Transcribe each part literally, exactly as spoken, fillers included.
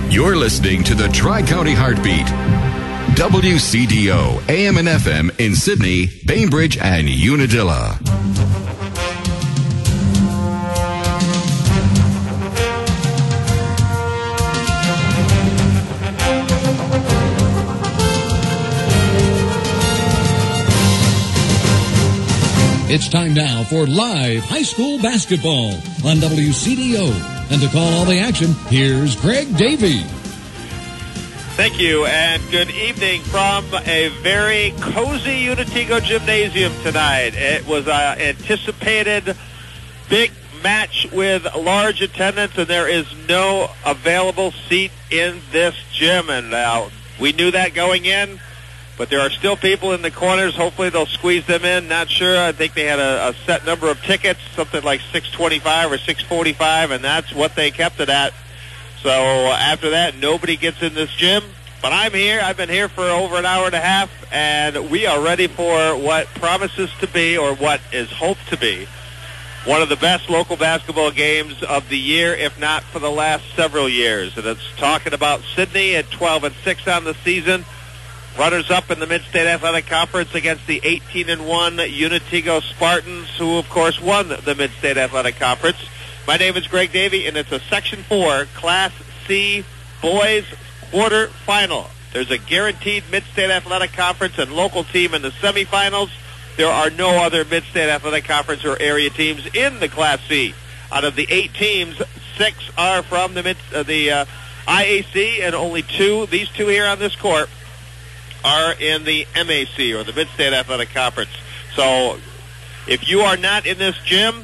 You're listening to the Tri-County Heartbeat. W C D O, A M and F M in Sydney, Bainbridge, and Unadilla. It's time now for live high school basketball on W C D O. And to call all the action, here's Greg Davey. Thank you, and good evening from a very cozy Unatigo Gymnasium tonight. It was an anticipated big match with large attendance, and there is no available seat in this gym. And uh, we knew that going in. But there are still people in the corners. Hopefully they'll squeeze them in. Not sure. I think they had a, a set number of tickets, something like six twenty-five or six forty-five, and that's what they kept it at. So after that, nobody gets in this gym. But I'm here. I've been here for over an hour and a half, and we are ready for what promises to be, or what is hoped to be, one of the best local basketball games of the year, if not for the last several years. And it's talking about Sydney at twelve and six on the season. Runners-up in the Mid-State Athletic Conference against the eighteen and one Unatigo Spartans, who, of course, won the Mid-State Athletic Conference. My name is Greg Davey, and it's a Section four Class C boys quarterfinal. There's a guaranteed Mid-State Athletic Conference and local team in the semifinals. There are no other Mid-State Athletic Conference or area teams in the Class C. Out of the eight teams, six are from the, mid, uh, the uh, I A C, and only two, these two here on this court, are in the M A C, or the Mid-State Athletic Conference. So if you are not in this gym,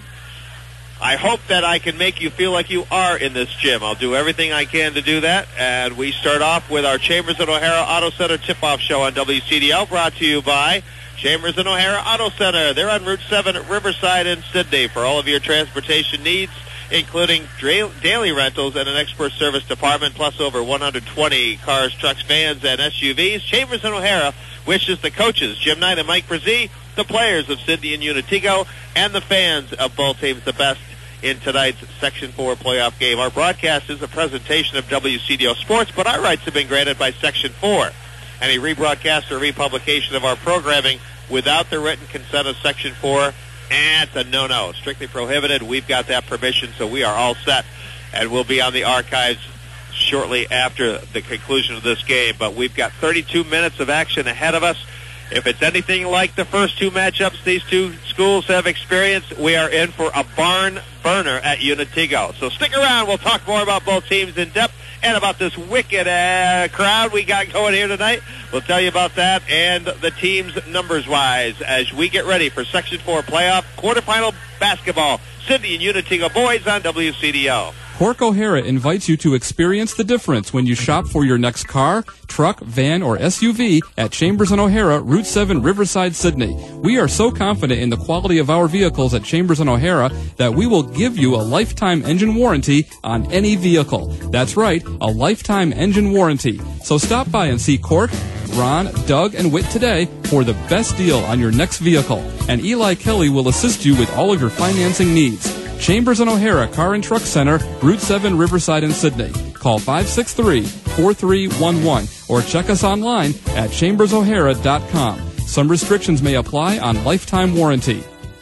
I hope that I can make you feel like you are in this gym. I'll do everything I can to do that. And we start off with our Chambers and O'Hara Auto Center tip-off show on W C D L, brought to you by Chambers and O'Hara Auto Center. They're on Route seven at Riverside in Sydney for all of your transportation needs, including daily rentals and an expert service department, plus over one hundred twenty cars, trucks, vans, and S U Vs. Chambers and O'Hara wishes the coaches, Jim Knight and Mike Brzee, the players of Sydney and Unatigo, and the fans of both teams the best in tonight's Section four playoff game. Our broadcast is a presentation of W C D O Sports, but our rights have been granted by Section four. Any rebroadcast or republication of our programming without the written consent of Section four, and it's a no-no. Strictly prohibited. We've got that permission, so we are all set. And we'll be on the archives shortly after the conclusion of this game. But we've got thirty-two minutes of action ahead of us. If it's anything like the first two matchups these two schools have experienced, we are in for a barn burner at Unatigo. So stick around. We'll talk more about both teams in depth and about this wicked uh, crowd we got going here tonight. We'll tell you about that and the teams numbers-wise as we get ready for Section four playoff quarterfinal basketball. Sydney and Unatigo boys on W C D O. Cork O'Hara invites you to experience the difference when you shop for your next car, truck, van, or S U V at Chambers and O'Hara, Route seven, Riverside, Sydney. We are so confident in the quality of our vehicles at Chambers and O'Hara that we will give you a lifetime engine warranty on any vehicle. That's right, a lifetime engine warranty. So stop by and see Cork, Ron, Doug, and Whit today for the best deal on your next vehicle. And Eli Kelly will assist you with all of your financing needs. Chambers and O'Hara Car and Truck Center, Route seven, Riverside and Sydney. Call five six three, four three one one or check us online at chambers o'hara dot com. Some restrictions may apply on lifetime warranty.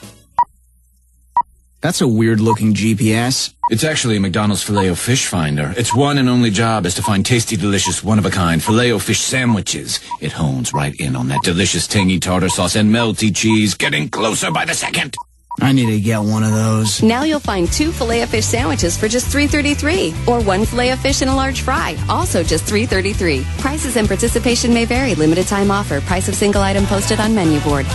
That's a weird-looking G P S. It's actually a McDonald's Filet-O-Fish finder. Its one and only job is to find tasty, delicious, one-of-a-kind Filet-O-Fish sandwiches. It hones right in on that delicious, tangy tartar sauce and melty cheese, getting closer by the second. I need to get one of those. Now you'll find two Filet-O-Fish sandwiches for just three thirty-three, or one Filet-O-Fish and a large fry, also just three thirty-three. Prices and participation may vary. Limited time offer. Price of single item posted on menu board.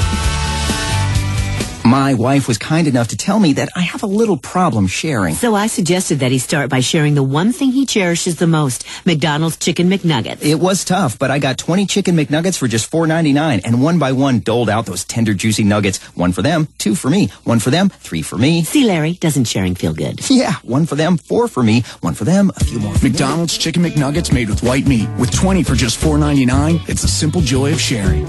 My wife was kind enough to tell me that I have a little problem sharing. So I suggested that he start by sharing the one thing he cherishes the most, McDonald's Chicken McNuggets. It was tough, but I got twenty Chicken McNuggets for just four ninety-nine, and one by one doled out those tender, juicy nuggets. One for them, two for me. One for them, three for me. See, Larry, doesn't sharing feel good? Yeah, one for them, four for me. One for them, a few more for McDonald's me. Chicken McNuggets made with white meat. With twenty for just four ninety-nine, it's the simple joy of sharing.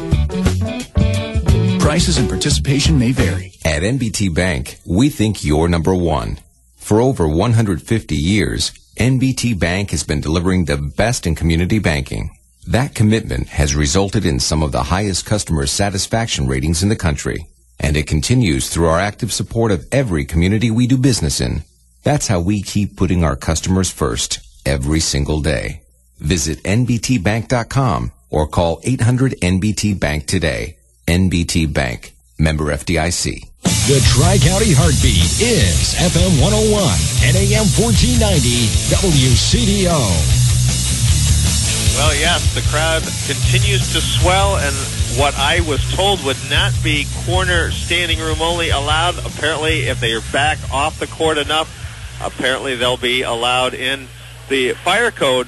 Prices and participation may vary. At N B T Bank, we think you're number one. For over one hundred fifty years, N B T Bank has been delivering the best in community banking. That commitment has resulted in some of the highest customer satisfaction ratings in the country, and it continues through our active support of every community we do business in. That's how we keep putting our customers first every single day. Visit N B T bank dot com or call eight hundred N B T Bank today. N B T Bank, member F D I C. The Tri-County Heartbeat is F M one oh one and A M fourteen ninety W C D O. Well, yes, the crowd continues to swell, and what I was told would not be corner standing room only allowed. Apparently, if they are back off the court enough, apparently they'll be allowed in. The fire code,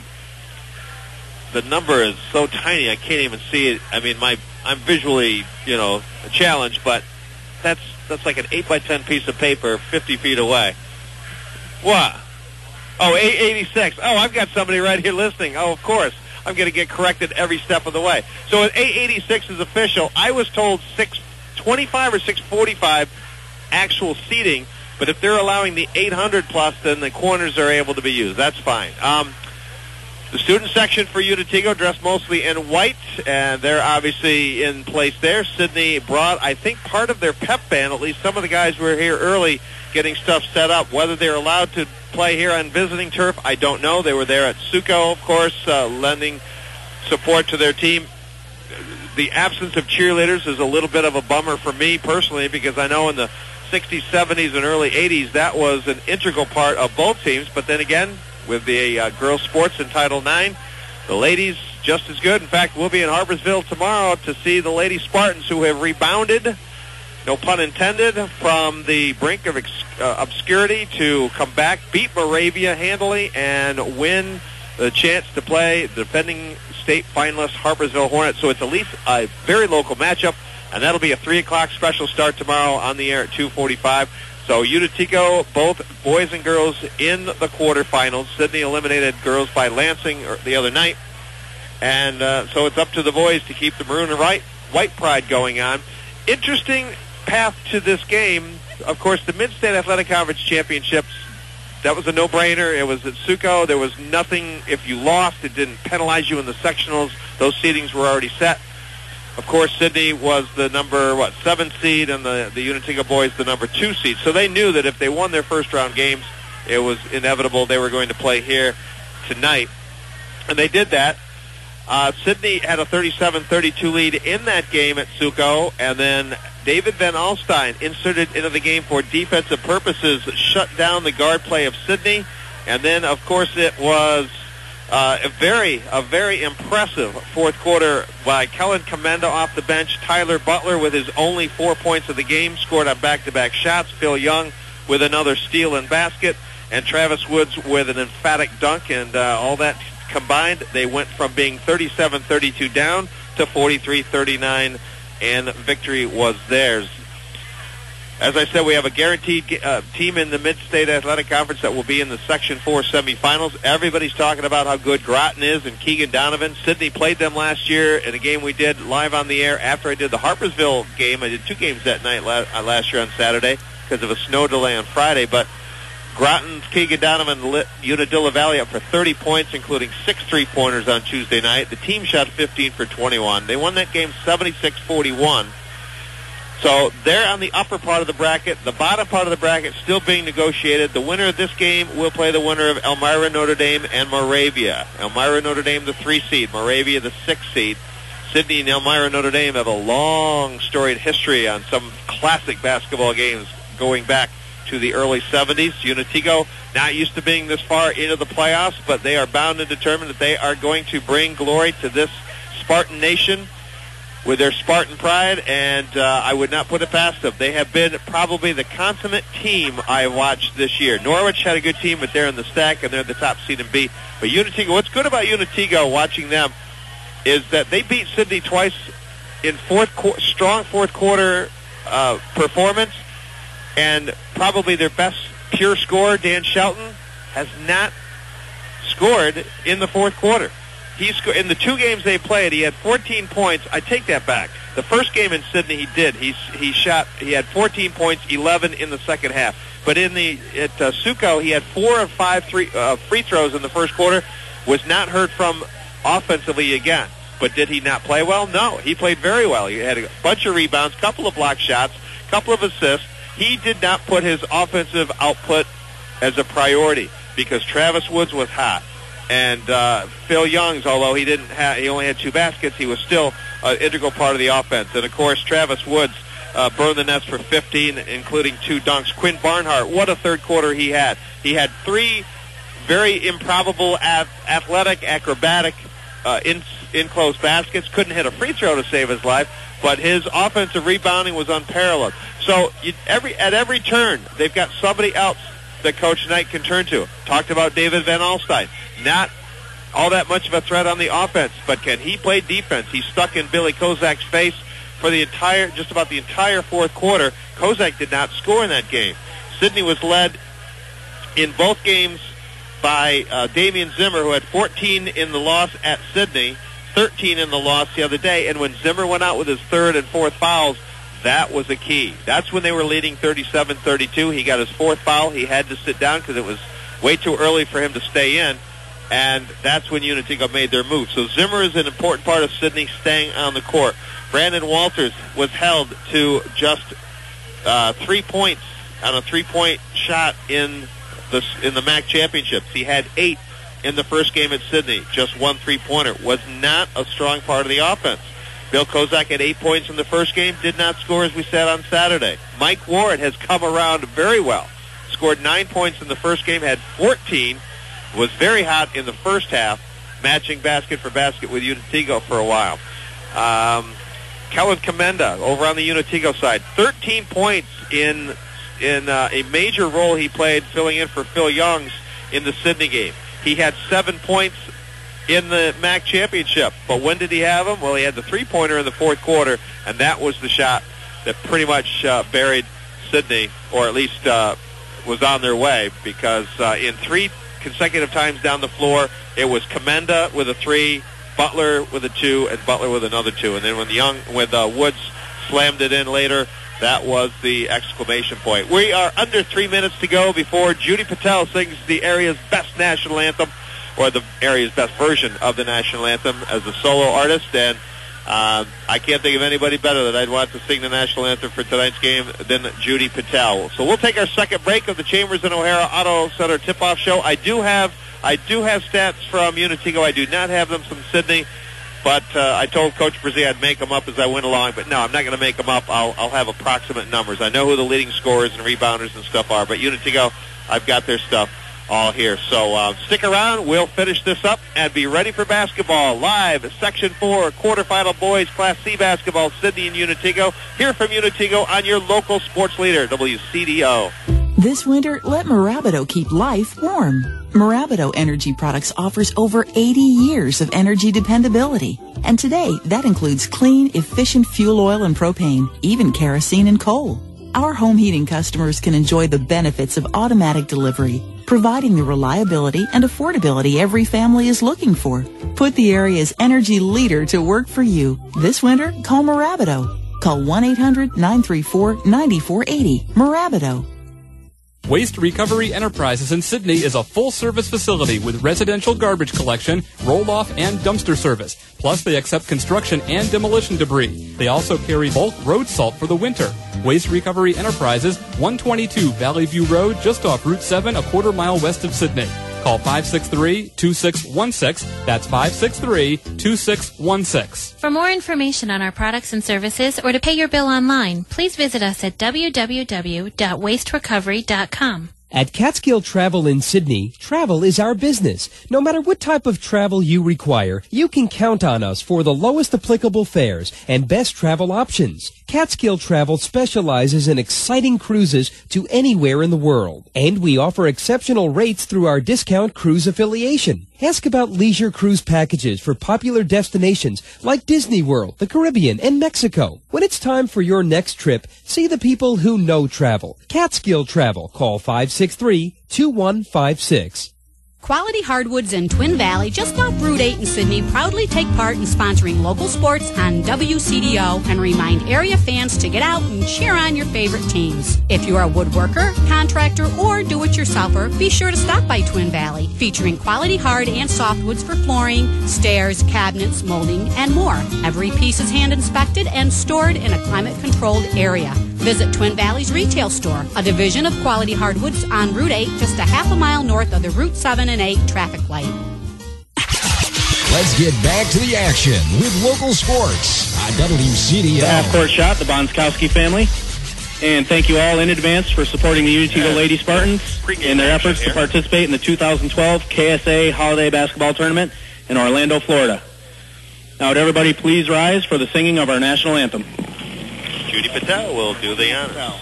the number is so tiny I can't even see it. I mean, my I'm visually, you know, challenged, but that's that's like an eight by ten piece of paper fifty feet away. What? Oh, eight eighty-six. Oh, I've got somebody right here listening. Oh, of course. I'm going to get corrected every step of the way. So at eight eighty-six is official. I was told six twenty-five or six forty-five actual seating, but if they're allowing the eight hundred plus, then the corners are able to be used. That's fine. Um, the student section for Unitigo dressed mostly in white, and they're obviously in place there. Sidney brought, I think, part of their pep band. At least some of the guys were here early getting stuff set up. Whether they're allowed to play here on visiting turf, I don't know. They were there at Suco, of course, uh, lending support to their team. The absence of cheerleaders is a little bit of a bummer for me personally, because I know in the sixties, seventies, and early eighties that was an integral part of both teams. But then again, with the uh, girls' sports in Title nine, the ladies just as good. In fact, we'll be in Harpersville tomorrow to see the Lady Spartans, who have rebounded, no pun intended, from the brink of ex- uh, obscurity to come back, beat Moravia handily, and win the chance to play the defending state finalist Harpersville Hornets. So it's at least a very local matchup, and that'll be a three o'clock special start tomorrow on the air at two forty-five. So Unitigo, both boys and girls in the quarterfinals. Sidney eliminated girls by Lansing the other night. And uh, so it's up to the boys to keep the maroon and white, white pride going on. Interesting path to this game. Of course, the Mid-State Athletic Conference Championships, that was a no-brainer. It was at Suco. There was nothing. If you lost, it didn't penalize you in the sectionals. Those seedings were already set. Of course, Sidney was the number, what, seven seed, and the, the Unitigo boys the number two seed. So they knew that if they won their first-round games, it was inevitable they were going to play here tonight. And they did that. Uh, Sidney had a thirty-seven thirty-two lead in that game at Suco, and then David Van Alstyne inserted into the game for defensive purposes, shut down the guard play of Sidney. And then, of course, it was uh, a very, a very impressive fourth quarter by Kellen Commenda off the bench. Tyler Butler with his only four points of the game, scored on back-to-back shots. Phil Young with another steal and basket, and Travis Woods with an emphatic dunk, and uh, all that combined, they went from being thirty-seven thirty-two down to forty-three thirty-nine, and victory was theirs. As I said, we have a guaranteed uh, team in the Mid-State Athletic Conference that will be in the Section four semifinals. Everybody's talking about how good Groton is and Keegan Donovan. Sidney played them last year in a game we did live on the air after I did the Harpersville game. I did two games that night last year on Saturday because of a snow delay on Friday, but Groton's Keegan Donovan lit Unadilla Valley up for thirty points, including six three-pointers on Tuesday night. The team shot fifteen for twenty-one. They won that game seventy-six forty-one. So they're on the upper part of the bracket. The bottom part of the bracket still being negotiated. The winner of this game will play the winner of Elmira Notre Dame and Moravia. Elmira Notre Dame, the three seed. Moravia, the six seed. Sidney and Elmira Notre Dame have a long, storied history on some classic basketball games going back to the early seventies. Unitigo not used to being this far into the playoffs, but they are bound and determined that they are going to bring glory to this Spartan nation with their Spartan pride, and uh, I would not put it past them. They have been probably the consummate team I watched this year. Norwich had a good team, but they're in the stack, and they're the top seed in B. But Unitigo, what's good about Unitigo, watching them, is that they beat Sidney twice in fourth qu- strong fourth quarter uh, performance, and probably their best pure scorer, Dan Shelton, has not scored in the fourth quarter. He sco- in the two games they played, he had fourteen points. I take that back. The first game in Sidney, he did. He he shot. He had fourteen points, eleven in the second half. But in the at uh, Suco, he had four of five three, uh, free throws in the first quarter, was not heard from offensively again. But did he not play well? No, he played very well. He had a bunch of rebounds, couple of block shots, couple of assists. He did not put his offensive output as a priority because Travis Woods was hot. And uh, Phil Youngs, although he didn't have, he only had two baskets, he was still an integral part of the offense. And, of course, Travis Woods uh, burned the nets for fifteen, including two dunks. Quinn Barnhart, what a third quarter he had. He had three very improbable, athletic, acrobatic, uh, in, in-close baskets. Couldn't hit a free throw to save his life, but his offensive rebounding was unparalleled. So you, every at every turn, they've got somebody else that Coach Knight can turn to. Talked about David Van Alstyne. Not all that much of a threat on the offense, but can he play defense? He's stuck in Billy Kozak's face for the entire, just about the entire fourth quarter. Kozak did not score in that game. Sydney was led in both games by uh, Damian Zimmer, who had fourteen in the loss at Sydney, thirteen in the loss the other day, and when Zimmer went out with his third and fourth fouls, that was the key. That's when they were leading thirty-seven thirty-two. He got his fourth foul. He had to sit down because it was way too early for him to stay in, and that's when Unitigo made their move. So Zimmer is an important part of Sydney staying on the court. Brandon Walters was held to just uh, three points on a three-point shot in the in the M A C championships. He had eight in the first game at Sydney, just one three-pointer. Was not a strong part of the offense. Bill Kozak had eight points in the first game, did not score as we said on Saturday. Mike Ward has come around very well. Scored nine points in the first game, had fourteen, was very hot in the first half, matching basket for basket with Unitigo for a while. Um, Kellen Commenda over on the Unitigo side, thirteen points in in uh, a major role he played filling in for Phil Youngs in the Sydney game. He had seven points in the M A C championship, but when did he have them? Well, he had the three-pointer in the fourth quarter, and that was the shot that pretty much uh, buried Sydney, or at least uh, was on their way, because uh, in three consecutive times down the floor, it was Commenda with a three, Butler with a two, and Butler with another two. And then when the young, when uh, Woods slammed it in later, that was the exclamation point. We are under three minutes to go before Judy Patel sings the area's best national anthem, or the area's best version of the national anthem as a solo artist. And uh, I can't think of anybody better that I'd want to sing the national anthem for tonight's game than Judy Patel. So we'll take our second break of the Chambers and O'Hara Auto Center tip-off show. I do have I do have stats from Unitigo. I do not have them from Sydney, but uh, I told Coach Brzee I'd make them up as I went along. But no, I'm not going to make them up. I'll, I'll have approximate numbers. I know who the leading scorers and rebounders and stuff are, but Unitigo, I've got their stuff all here. So uh, stick around. We'll finish this up and be ready for basketball. Live, Section four, quarterfinal boys, Class C basketball, Sydney and Unitigo. Hear from Unitigo on your local sports leader, W C D O. This winter, let Marabido keep life warm. Marabido Energy Products offers over eighty years of energy dependability. And today, that includes clean, efficient fuel oil and propane, even kerosene and coal. Our home heating customers can enjoy the benefits of automatic delivery, providing the reliability and affordability every family is looking for. Put the area's energy leader to work for you. This winter, call Marabido. Call one eight hundred nine three four nine four eight zero. Marabido. Waste Recovery Enterprises in Sydney is a full-service facility with residential garbage collection, roll-off, and dumpster service. Plus, they accept construction and demolition debris. They also carry bulk road salt for the winter. Waste Recovery Enterprises, one twenty-two Valley View Road, just off Route seven, a quarter mile west of Sydney. Call five six three, two six one six. That's five six three, two six one six. For more information on our products and services or to pay your bill online, please visit us at w w w dot waste recovery dot com. At Catskill Travel in Sydney, travel is our business. No matter what type of travel you require, you can count on us for the lowest applicable fares and best travel options. Catskill Travel specializes in exciting cruises to anywhere in the world, and we offer exceptional rates through our discount cruise affiliation. Ask about leisure cruise packages for popular destinations like Disney World, the Caribbean, and Mexico. When it's time for your next trip, see the people who know travel. Catskill Travel. Call five six three, two one five six. Quality Hardwoods in Twin Valley, just off Route eight in Sydney, proudly take part in sponsoring local sports on W C D O and remind area fans to get out and cheer on your favorite teams. If you're a woodworker, contractor, or do-it-yourselfer, be sure to stop by Twin Valley, featuring quality hard and softwoods for flooring, stairs, cabinets, molding, and more. Every piece is hand-inspected and stored in a climate-controlled area. Visit Twin Valley's retail store, a division of Quality Hardwoods on Route eight, just a half a mile north of the Route seven and eight traffic light. Let's get back to the action with local sports on W C D O. The half-court shot, the Bonskowski family. And thank you all in advance for supporting the Unity yeah. Lady Spartans in their efforts here to participate in the two thousand twelve K S A Holiday Basketball Tournament in Orlando, Florida. Now, would everybody please rise for the singing of our national anthem? Judy Patel will do the honors.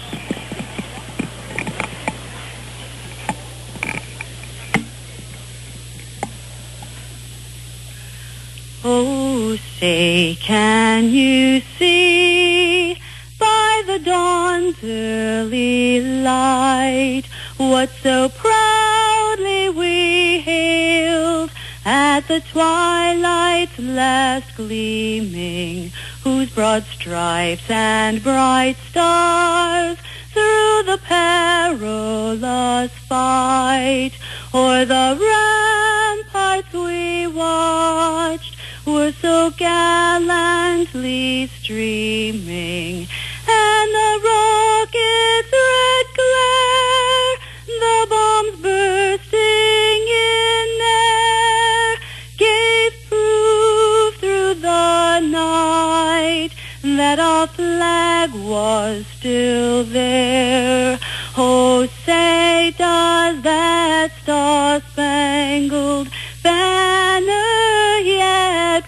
Oh, say, can you see by the dawn's early light what so proudly we hailed at the twilight's last gleaming, whose broad stripes and bright stars through the perilous fight o'er the ramparts we watched were so gallantly streaming, and the rocket's red glare, the bombs bursting in air, gave proof through the night that our flag was still there. Oh, say, does that star-spangled banner yet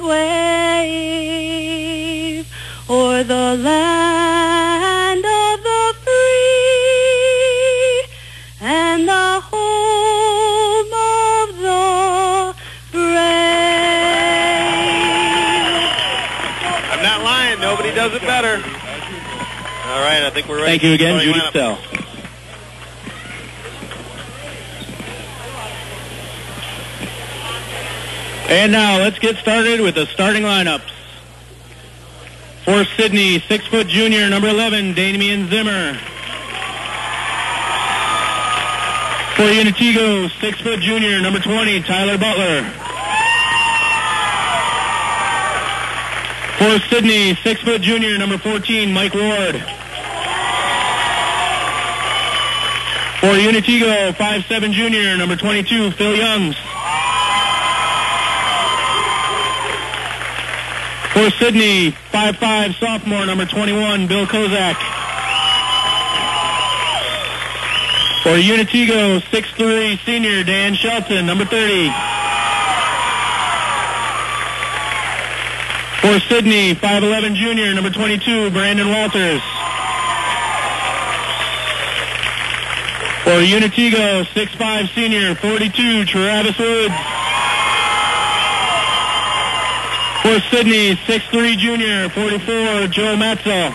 wave o'er the land of the free and the home of the brave? I'm not lying. Nobody does it better. All right, I think we're ready. Thank you again, Judy Patel. And now let's get started with the starting lineups. For Sydney, six-foot junior, number eleven, Damian Zimmer. For Unitigo, six-foot junior, number twenty, Tyler Butler. For Sydney, six-foot junior, number fourteen, Mike Ward. For Unitigo, five seven junior, number twenty-two, Phil Youngs. For Sydney, five five sophomore, number twenty-one, Bill Kozak. For Unitigo, six three senior, Dan Shelton, number thirty. For Sydney, five eleven junior, number twenty-two, Brandon Walters. For Unitigo, six five senior, forty-two, Travis Woods. For Sydney, six three junior, forty-four, Joe Matzel.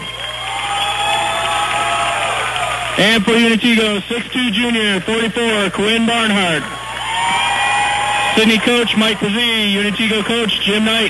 And for Unitigo, six two junior, forty-four, Quinn Barnhart. Sydney coach, Mike Pazzi. Unitigo coach, Jim Knight.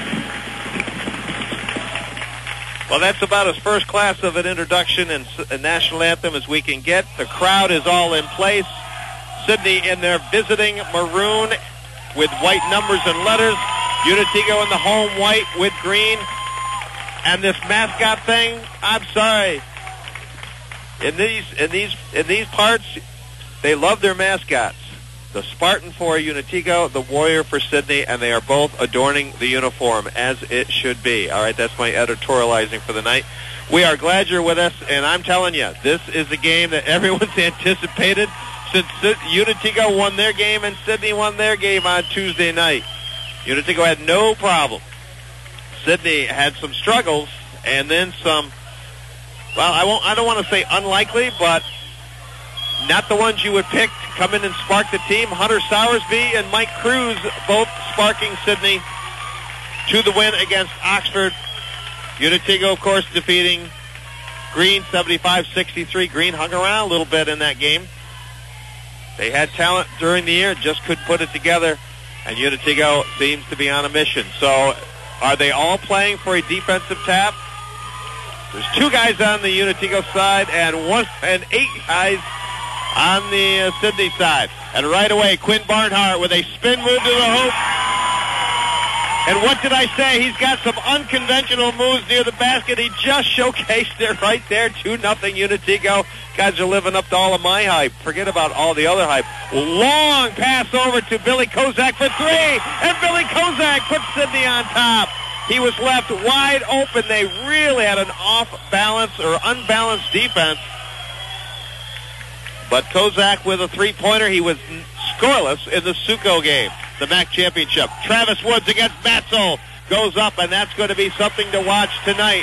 Well, that's about as first class of an introduction and a national anthem as we can get. The crowd is all in place. Sydney in their visiting maroon with white numbers and letters. Unitigo in the home white with green. And this mascot thing, I'm sorry. In these in these in these parts, they love their mascots. The Spartan for Unitigo, the Warrior for Sydney, and they are both adorning the uniform as it should be. All right, that's my editorializing for the night. We are glad you're with us, and I'm telling you, this is a game that everyone's anticipated since Unitigo won their game and Sydney won their game on Tuesday night. Unitigo had no problem. Sydney had some struggles, and then some, well, I won't. I don't want to say unlikely, but not the ones you would pick to come in and spark the team. Hunter Sowersby and Mike Cruz both sparking Sydney to the win against Oxford. Unitigo, of course, defeating Green seventy-five sixty-three. Green hung around a little bit in that game. They had talent during the year, just couldn't put it together, and Unitigo seems to be on a mission. So are they all playing for a defensive tap? There's two guys on the Unitigo side and one and eight guys on the uh, Sidney side. And right away, Quinn Barnhart with a spin move to the hoop. And what did I say? He's got some unconventional moves near the basket. He just showcased it right there. two nothing Unitigo. Guys are living up to all of my hype. Forget about all the other hype. Long pass over to Billy Kozak for three. And Billy Kozak puts Sidney on top. He was left wide open. They really had an off-balance or unbalanced defense. But Kozak with a three-pointer. He was scoreless in the Suco game, the M A C championship. Travis Woods against Matzel goes up, and that's going to be something to watch tonight.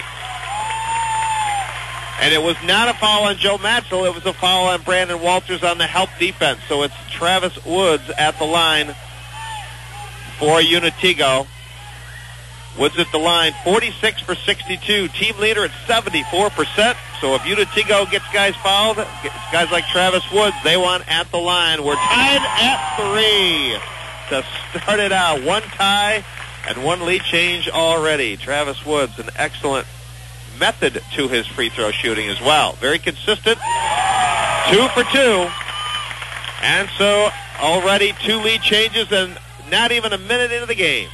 And it was not a foul on Joe Matzel. It was a foul on Brandon Walters on the help defense. So it's Travis Woods at the line for Unitigo. Woods at the line, forty-six for sixty-two. Team leader at seventy-four percent. So if Unitigo gets guys fouled, gets guys like Travis Woods, they want at the line. We're tied at three to start it out. One tie and one lead change already. Travis Woods, an excellent method to his free throw shooting as well. Very consistent. Two for two. And so already two lead changes and not even a minute into the game.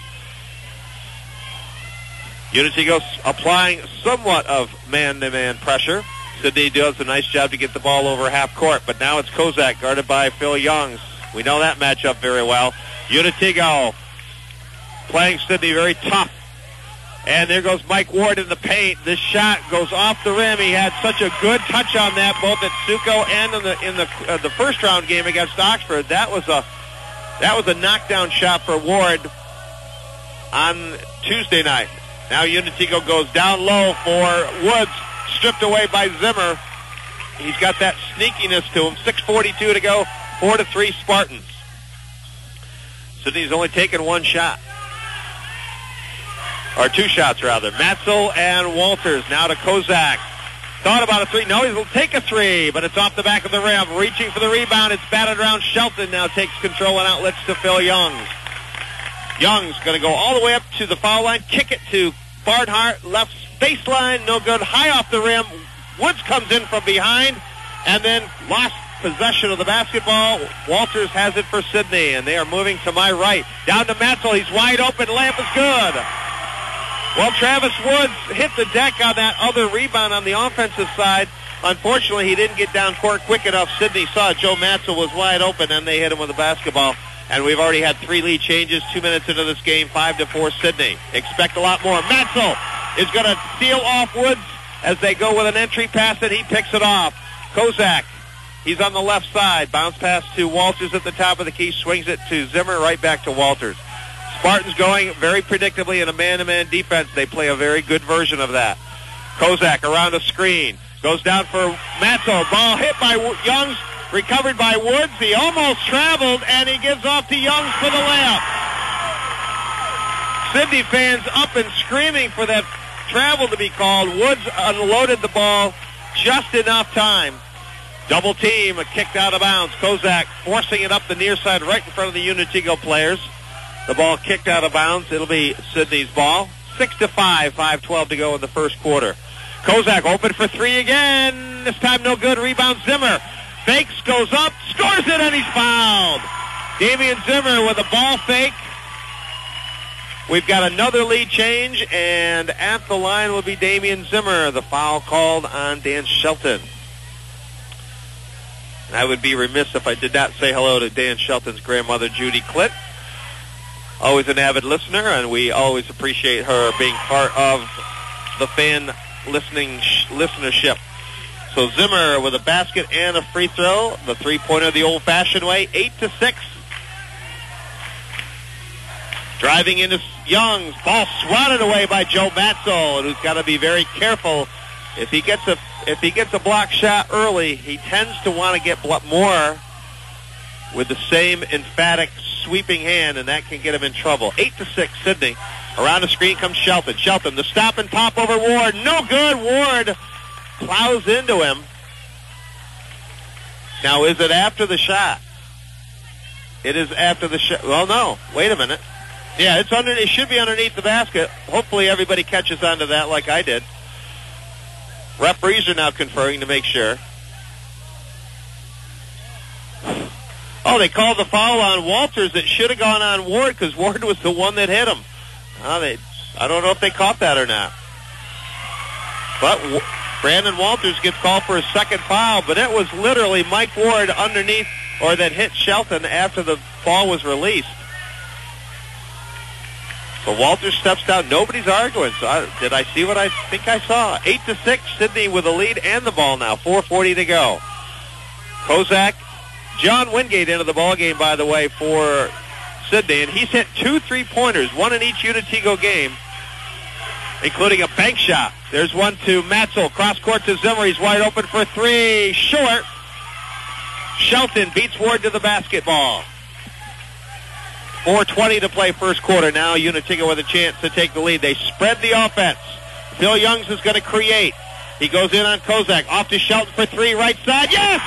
Unitigo applying somewhat of man-to-man pressure. Sidney does a nice job to get the ball over half court, but now it's Kozak guarded by Phil Youngs. We know that matchup very well. Unitigo playing Sidney very tough. And there goes Mike Ward in the paint. This shot goes off the rim. He had such a good touch on that, both at Suco and in the in the uh, the first round game against Oxford. That was a that was a knockdown shot for Ward on Tuesday night. Now Unitigo goes down low for Woods, stripped away by Zimmer. He's got that sneakiness to him. six forty-two to go, four to three Spartans. Sidney's only taken one shot. Or two shots, rather. Matzel and Walters. Now to Kozak. Thought about a three. No, he'll take a three, but it's off the back of the rim. Reaching for the rebound. It's batted around. Shelton now takes control and outlets to Phil Youngs. Young's going to go all the way up to the foul line. Kick it to Barnhart. Left baseline. No good. High off the rim. Woods comes in from behind and then lost possession of the basketball. Walters has it for Sidney, and they are moving to my right. Down to Matzel. He's wide open. Layup is good. Well, Travis Woods hit the deck on that other rebound on the offensive side. Unfortunately, he didn't get down court quick enough. Sidney saw it. Joe Matzel was wide open, and they hit him with a basketball. And we've already had three lead changes, two minutes into this game, five to four Sidney. Expect a lot more. Matzel is going to seal off Woods as they go with an entry pass, and he picks it off. Kozak, he's on the left side. Bounce pass to Walters at the top of the key, swings it to Zimmer, right back to Walters. Spartans going very predictably in a man-to-man defense. They play a very good version of that. Kozak around a screen. Goes down for Matzel. Ball hit by Youngs. Recovered by Woods. He almost traveled, and he gives off to Youngs for the layup. Sidney fans up and screaming for that travel to be called. Woods unloaded the ball just enough time. Double team, kicked out of bounds. Kozak forcing it up the near side right in front of the Unitigo players. The ball kicked out of bounds. It'll be Sidney's ball. Six to five, five twelve to go in the first quarter. Kozak open for three again. This time no good. Rebound Zimmer. Fakes, goes up, scores it, and he's fouled. Damian Zimmer with a ball fake. We've got another lead change, and at the line will be Damian Zimmer. The foul called on Dan Shelton. And I would be remiss if I did not say hello to Dan Shelton's grandmother, Judy Clint. Always an avid listener, and we always appreciate her being part of the fan listening sh- listenership. So Zimmer with a basket and a free throw. The three-pointer the old-fashioned way, eight to six. Driving into Youngs. Ball swatted away by Joe Matzel, who's got to be very careful. If he gets a if he gets a block shot early, he tends to want to get blo- more with the same emphatic sweeping hand, and that can get him in trouble. Eight to six, Sidney. Around the screen comes Shelton. Shelton, the stop and pop over Ward. No good. Ward plows into him. Now, is it after the shot? It is after the shot. Well, no. Wait a minute. Yeah, it's under. It should be underneath the basket. Hopefully everybody catches on to that like I did. Referees are now conferring to make sure. Oh, they called the foul on Walters. It should have gone on Ward because Ward was the one that hit him. Oh, they, I don't know if they caught that or not. But w- Brandon Walters gets called for a second foul, but it was literally Mike Ward underneath, or that hit Shelton after the ball was released. So Walters steps down. Nobody's arguing. So I, did I see what I think I saw? Eight to six, Sidney with a lead and the ball now. four forty to go. Kozak, John Wingate into the ball game, by the way, for Sidney, and he's hit two three-pointers, one in each Unitigo game, including a bank shot. There's one to Matzel. Cross court to Zimmer. He's wide open for three. Short. Shelton beats Ward to the basketball. four twenty to play first quarter. Now Unitigo with a chance to take the lead. They spread the offense. Phil Youngs is going to create. He goes in on Kozak. Off to Shelton for three. Right side. Yes!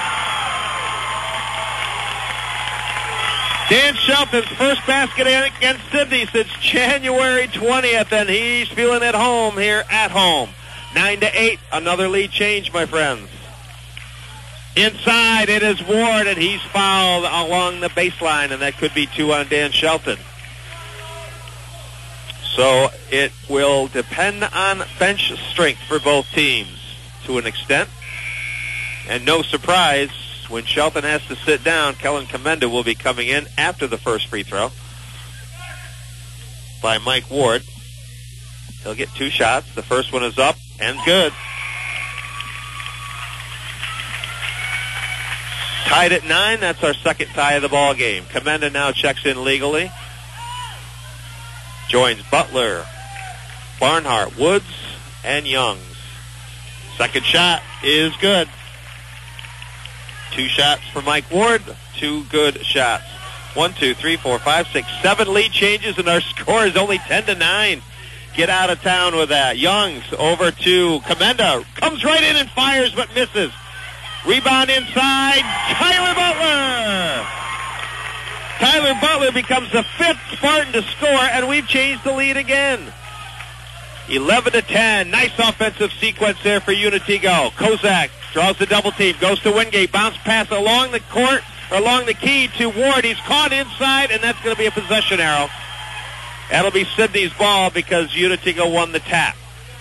Dan Shelton's first basket against Sidney since January twentieth, and he's feeling at home here at home. Nine to eight. Another lead change, my friends. Inside, it is Ward, and he's fouled along the baseline, and that could be two on Dan Shelton. So it will depend on bench strength for both teams to an extent. And no surprise, when Shelton has to sit down, Kellen Commenda will be coming in after the first free throw by Mike Ward. He'll get two shots. The first one is up and good. Tied at nine. That's our second tie of the ball game. Commenda now checks in legally. Joins Butler, Barnhart, Woods, and Youngs. Second shot is good. Two shots for Mike Ward. Two good shots. One, two, three, four, five, six, seven lead changes, and our score is only ten to nine. Get out of town with that. Youngs over to Commenda. Comes right in and fires, but misses. Rebound inside. Tyler Butler. Tyler Butler becomes the fifth Spartan to score, and we've changed the lead again. eleven to ten. Nice offensive sequence there for Unitigo. Kozak draws the double team, goes to Wingate, bounce pass along the court, or along the key to Ward. He's caught inside, and that's going to be a possession arrow. That'll be Sidney's ball because Unitigo won the tap.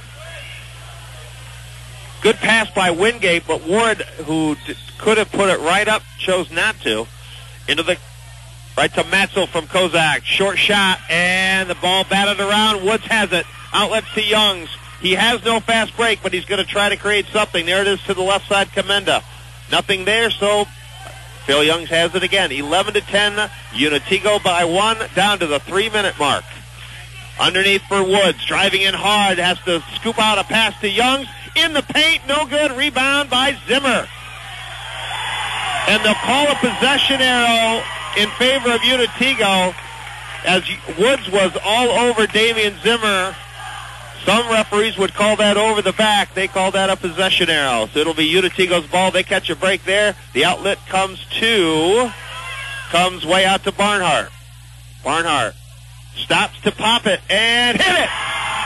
Good pass by Wingate, but Ward, who d- could have put it right up, chose not to. Into the right to Matzel from Kozak. Short shot, and the ball batted around. Woods has it. Outlets to Youngs. He has no fast break, but he's going to try to create something. There it is to the left side, Commenda. Nothing there, so Phil Youngs has it again. eleven to ten, Unitigo by one, down to the three-minute mark. Underneath for Woods, driving in hard, has to scoop out a pass to Youngs. In the paint, no good. Rebound by Zimmer. And they'll call a possession arrow in favor of Unitigo as Woods was all over Damian Zimmer. Some referees would call that over the back. They call that a possession arrow. So it'll be Unitigo's ball. They catch a break there. The outlet comes to, comes way out to Barnhart. Barnhart stops to pop it and hit it.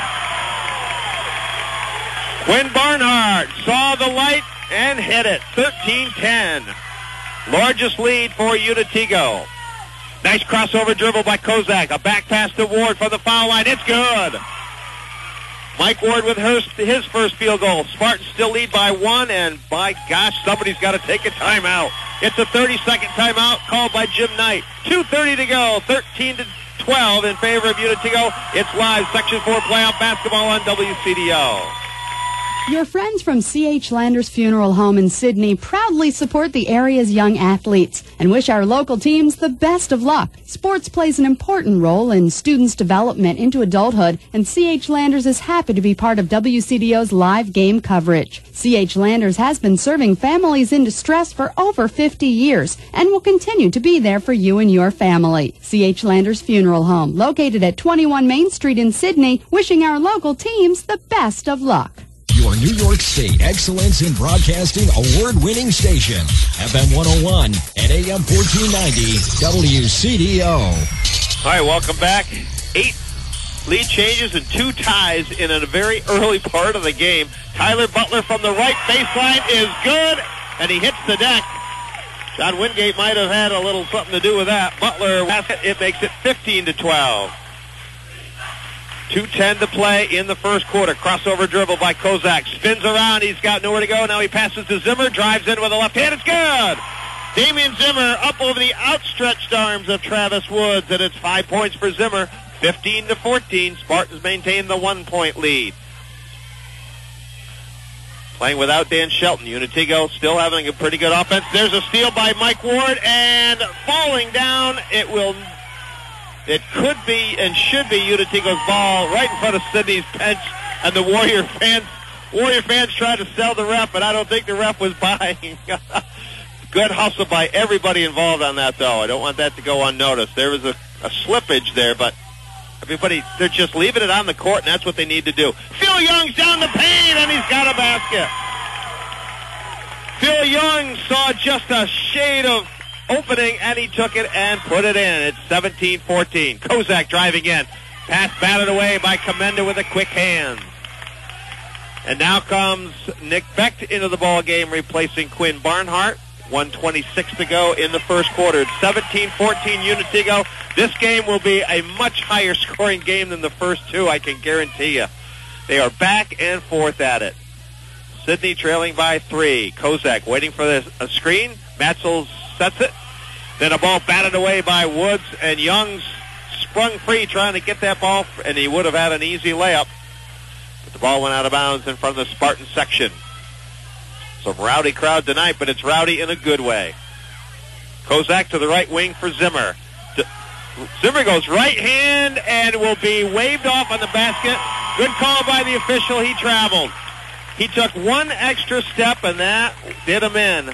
Quinn Barnhart saw the light and hit it. thirteen ten. Largest lead for Unitigo. Nice crossover dribble by Kozak. A back pass to Ward from the foul line. It's good. Mike Ward with his, his first field goal. Spartans still lead by one, and by gosh, somebody's got to take a timeout. It's a thirty-second timeout called by Jim Knight. two thirty to go. thirteen to twelve in favor of Unitigo. It's live Section four playoff basketball on W C D O. Your friends from C H Landers Funeral Home in Sidney proudly support the area's young athletes and wish our local teams the best of luck. Sports plays an important role in students' development into adulthood, and C H Landers is happy to be part of W C D O's live game coverage. C H Landers has been serving families in distress for over fifty years and will continue to be there for you and your family. C H Landers Funeral Home, located at twenty-one Main Street in Sidney, wishing our local teams the best of luck. your New York State Excellence in Broadcasting award-winning station, F M one oh one and A M fourteen ninety W C D O. All right, welcome back. Eight lead changes and two ties in a very early part of the game. Tyler Butler from the right baseline is good, and he hits the deck. John Wingate might have had a little something to do with that. Butler, it makes it fifteen to twelve. two ten to play in the first quarter. Crossover dribble by Kozak. Spins around. He's got nowhere to go. Now he passes to Zimmer. Drives in with a left hand. It's good. Damian Zimmer up over the outstretched arms of Travis Woods, and it's five points for Zimmer. fifteen to fourteen. Spartans maintain the one-point lead. Playing without Dan Shelton. Unitigo still having a pretty good offense. There's a steal by Mike Ward, and falling down, it will... It could be and should be Unitigo's ball right in front of Sydney's bench, and the Warrior fans Warrior fans tried to sell the ref, but I don't think the ref was buying. Good hustle by everybody involved on that, though. I don't want that to go unnoticed. There was a, a slippage there, but everybody, they're just leaving it on the court, and that's what they need to do. Phil Young's down the paint, and he's got a basket. Phil Young saw just a shade of opening, and he took it and put it in. It's seventeen fourteen. Kozak driving in. Pass batted away by Commenda with a quick hand. And now comes Nick Becht into the ball game, replacing Quinn Barnhart. one twenty-six to go in the first quarter. It's seventeen fourteen Unitigo. This game will be a much higher scoring game than the first two, I can guarantee you. They are back and forth at it. Sydney trailing by three. Kozak waiting for the, a screen. Matzel sets it. Then a ball batted away by Woods, and Young's sprung free trying to get that ball, and he would have had an easy layup. But the ball went out of bounds in front of the Spartan section. Some rowdy crowd tonight, but it's rowdy in a good way. Kozak to the right wing for Zimmer. D- Zimmer goes right hand and will be waved off on the basket. Good call by the official. He traveled. He took one extra step, and that did him in.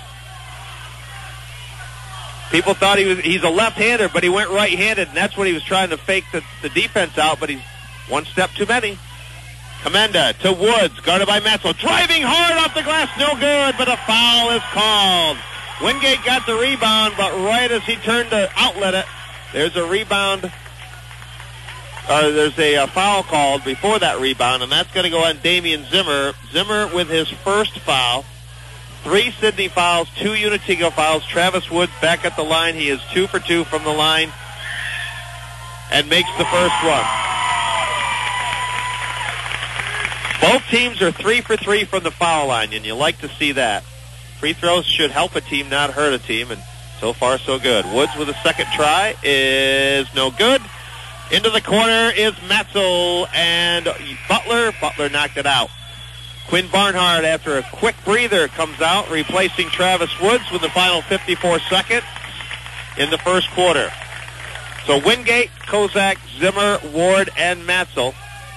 People thought he was he's a left-hander, but he went right-handed, and that's what he was trying to fake the, the defense out, but he's one step too many. Commenda to Woods, guarded by Matzel. Driving hard off the glass, no good, but a foul is called. Wingate got the rebound, but right as he turned to outlet it, there's a rebound. Uh, there's a, a foul called before that rebound, and that's going to go on Damian Zimmer. Zimmer with his first foul. Three Sydney fouls, two Unitigo fouls. Travis Woods back at the line. He is two for two from the line and makes the first one. Both teams are three for three from the foul line, and you like to see that. Free throws should help a team, not hurt a team, and so far so good. Woods with a second try is no good. Into the corner is Matzel and Butler. Butler knocked it out. Quinn Barnhart, after a quick breather, comes out, replacing Travis Woods with the final fifty-four seconds in the first quarter. So Wingate, Kozak, Zimmer, Ward, and Matzel.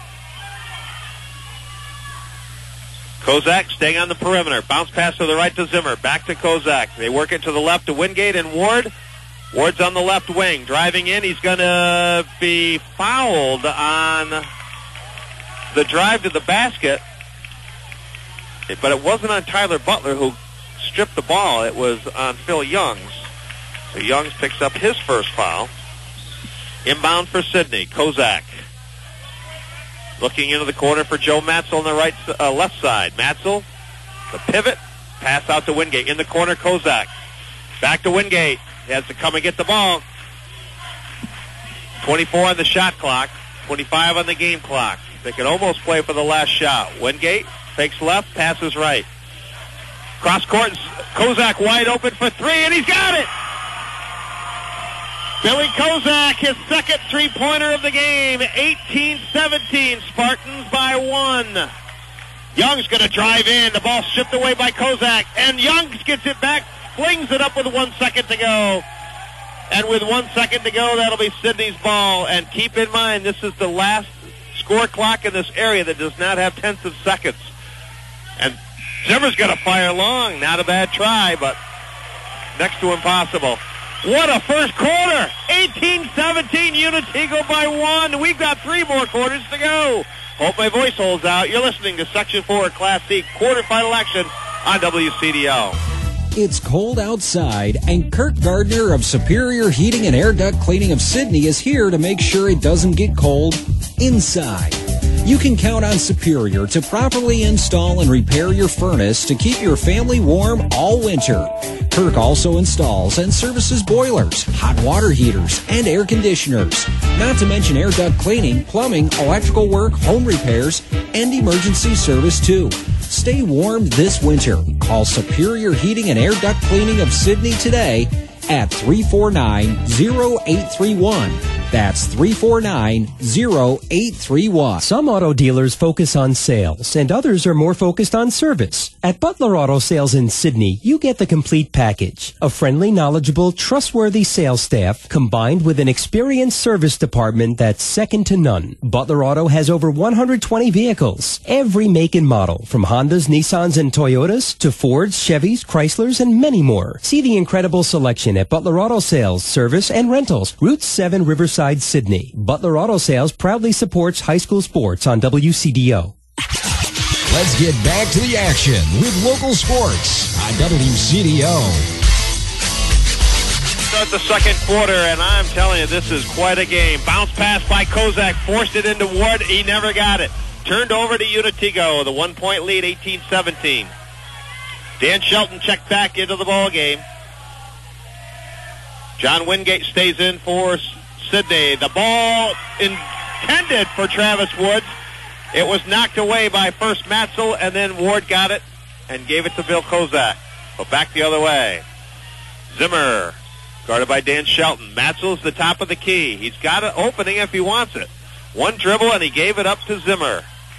Kozak staying on the perimeter. Bounce pass to the right to Zimmer. Back to Kozak. They work it to the left to Wingate and Ward. Ward's on the left wing. Driving in. He's going to be fouled on the drive to the basket. But it wasn't on Tyler Butler, who stripped the ball. It was on Phil Youngs. So Youngs picks up his first foul. Inbound for Sydney. Kozak. Looking into the corner for Joe Matzel on the right, uh, left side. Matzel, the pivot, pass out to Wingate. In the corner, Kozak. Back to Wingate. He has to come and get the ball. twenty-four on the shot clock. twenty-five on the game clock. They can almost play for the last shot. Wingate fakes left, passes right. Cross court, Kozak wide open for three, and he's got it! Billy Kozak, his second three-pointer of the game. eighteen seventeen, Spartans by one. Young's going to drive in. The ball stripped away by Kozak, and Youngs gets it back, flings it up with one second to go. And with one second to go, that'll be Sydney's ball. And keep in mind, this is the last score clock in this area that does not have tenths of seconds. And Zimmer's going to fire long. Not a bad try, but next to impossible. What a first quarter! eighteen seventeen, Unitigo by one. We've got three more quarters to go. Hope my voice holds out. You're listening to Section four Class C quarterfinal action on W C D O. It's cold outside, and Kurt Gardner of Superior Heating and Air Duct Cleaning of Sydney is here to make sure it doesn't get cold inside. You can count on Superior to properly install and repair your furnace to keep your family warm all winter. Kirk also installs and services boilers, hot water heaters, and air conditioners. Not to mention air duct cleaning, plumbing, electrical work, home repairs, and emergency service too. Stay warm this winter. Call Superior Heating and Air Duct Cleaning of Sydney today at three four nine, zero eight three one. That's three four nine, zero eight three one. Some auto dealers focus on sales, and others are more focused on service. At Butler Auto Sales in Sydney, you get the complete package. A friendly, knowledgeable, trustworthy sales staff combined with an experienced service department that's second to none. Butler Auto has over one hundred twenty vehicles, every make and model, from Hondas, Nissans, and Toyotas to Fords, Chevys, Chryslers, and many more. See the incredible selection at Butler Auto Sales, Service, and Rentals, Route seven, Riverside, Sydney. Butler Auto Sales proudly supports high school sports on W C D O. Let's get back to the action with local sports on W C D O. Start the second quarter, and I'm telling you, this is quite a game. Bounce pass by Kozak, forced it into Ward. He never got it. Turned over to Unitigo, the one-point lead, eighteen seventeen. Dan Shelton checked back into the ball game. John Wingate stays in for Sydney. The ball intended for Travis Woods. It was knocked away by first Matzel, and then Ward got it and gave it to Bill Kozak. But back the other way. Zimmer, guarded by Dan Shelton. Matzel's the top of the key. He's got an opening if he wants it. One dribble, and he gave it up to Zimmer.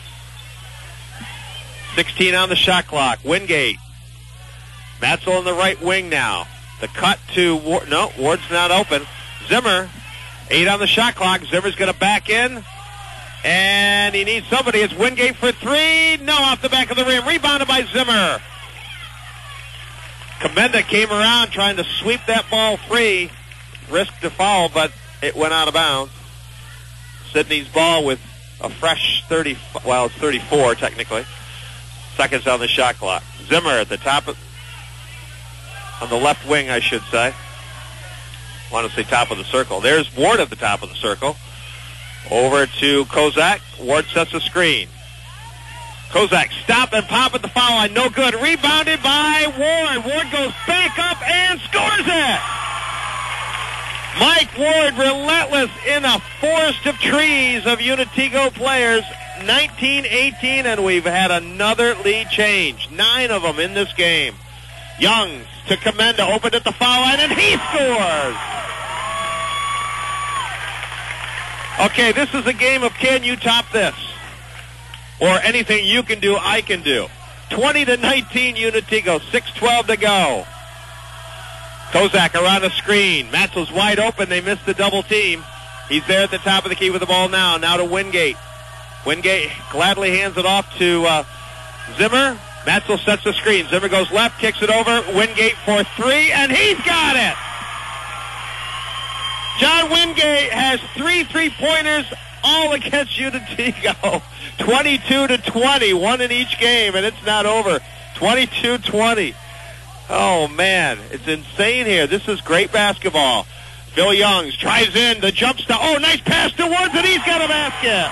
sixteen on the shot clock. Wingate. Matzel in the right wing now. The cut to Ward. No, Ward's not open. Zimmer, eight on the shot clock. Zimmer's going to back in. And he needs somebody. It's Wingate for three. No, off the back of the rim. Rebounded by Zimmer. Commenda came around trying to sweep that ball free. Risked a foul, but it went out of bounds. Sydney's ball with a fresh thirty. Well, it's thirty-four technically. Seconds on the shot clock. Zimmer at the top of, on the left wing, I should say. I want to say top of the circle. There's Ward at the top of the circle. Over to Kozak. Ward sets a screen. Kozak stop and pop at the foul line. No good. Rebounded by Ward. Ward goes back up and scores it. Mike Ward, relentless in a forest of trees of Unitigo players. nineteen eighteen, and we've had another lead change. Nine of them in this game. Youngs to Commenda, opened at the foul line, and he scores! Okay, this is a game of can you top this? Or anything you can do, I can do. twenty to nineteen Unitigo, six twelve to go. Kozak around the screen. Matzel's wide open. They missed the double team. He's there at the top of the key with the ball now. Now to Wingate. Wingate gladly hands it off to uh, Zimmer. Matzel sets the screen. Zimmer goes left, kicks it over. Wingate for three, and he's got it! John Wingate has three three-pointers, all against Unitigo. twenty-two to twenty, one in each game, and it's not over. twenty-two twenty. Oh, man, it's insane here. This is great basketball. Phil Youngs tries in, the jump stop. Oh, nice pass to Woods, and he's got a basket.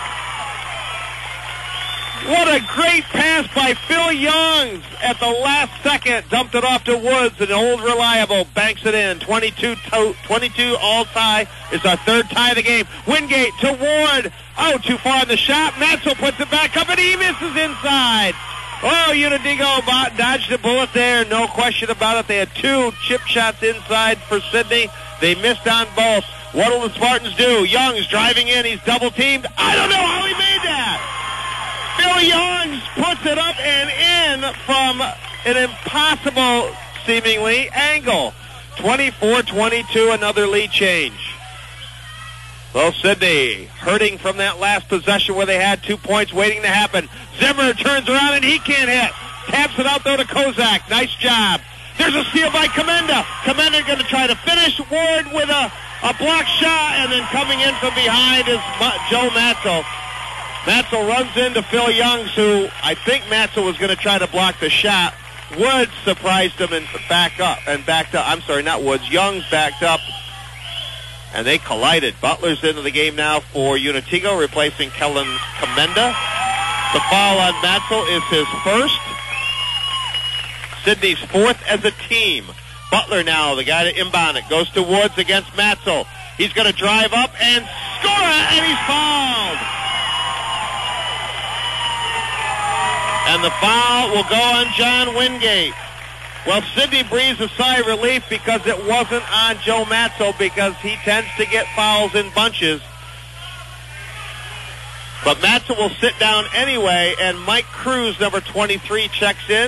What a great pass by Phil Youngs at the last second. Dumped it off to Woods, and old reliable banks it in. twenty-two, to- twenty-two all tie. It's our third tie of the game. Wingate to Ward. Oh, too far on the shot. Matzel puts it back up, and he misses inside. Oh, Unitigo dodged a bullet there. No question about it. They had two chip shots inside for Sydney. They missed on both. What will the Spartans do? Youngs driving in. He's double-teamed. I don't know how he made that. Phil Youngs puts it up and in from an impossible, seemingly, angle. twenty-four twenty-two, another lead change. Well, Sydney hurting from that last possession where they had two points waiting to happen. Zimmer turns around and he can't hit. Taps it out, though, to Kozak. Nice job. There's a steal by Commenda. Commenda going to try to finish. Ward with a, a block shot, and then coming in from behind is Joe Matzel. Matzel runs into Phil Youngs, who I think Matzel was going to try to block the shot. Woods surprised him and back up and backed up. I'm sorry, not Woods. Youngs backed up, and they collided. Butler's into the game now for Unitigo, replacing Kellen Commenda. The foul on Matzel is his first. Sidney's fourth as a team. Butler now, the guy to inbound it, goes to Woods against Matzel. He's going to drive up and score it, and he's fouled. And the foul will go on John Wingate. Well, Sidney breathes a sigh of relief because it wasn't on Joe Matzel, because he tends to get fouls in bunches. But Matzel will sit down anyway, and Mike Cruz, number twenty-three, checks in.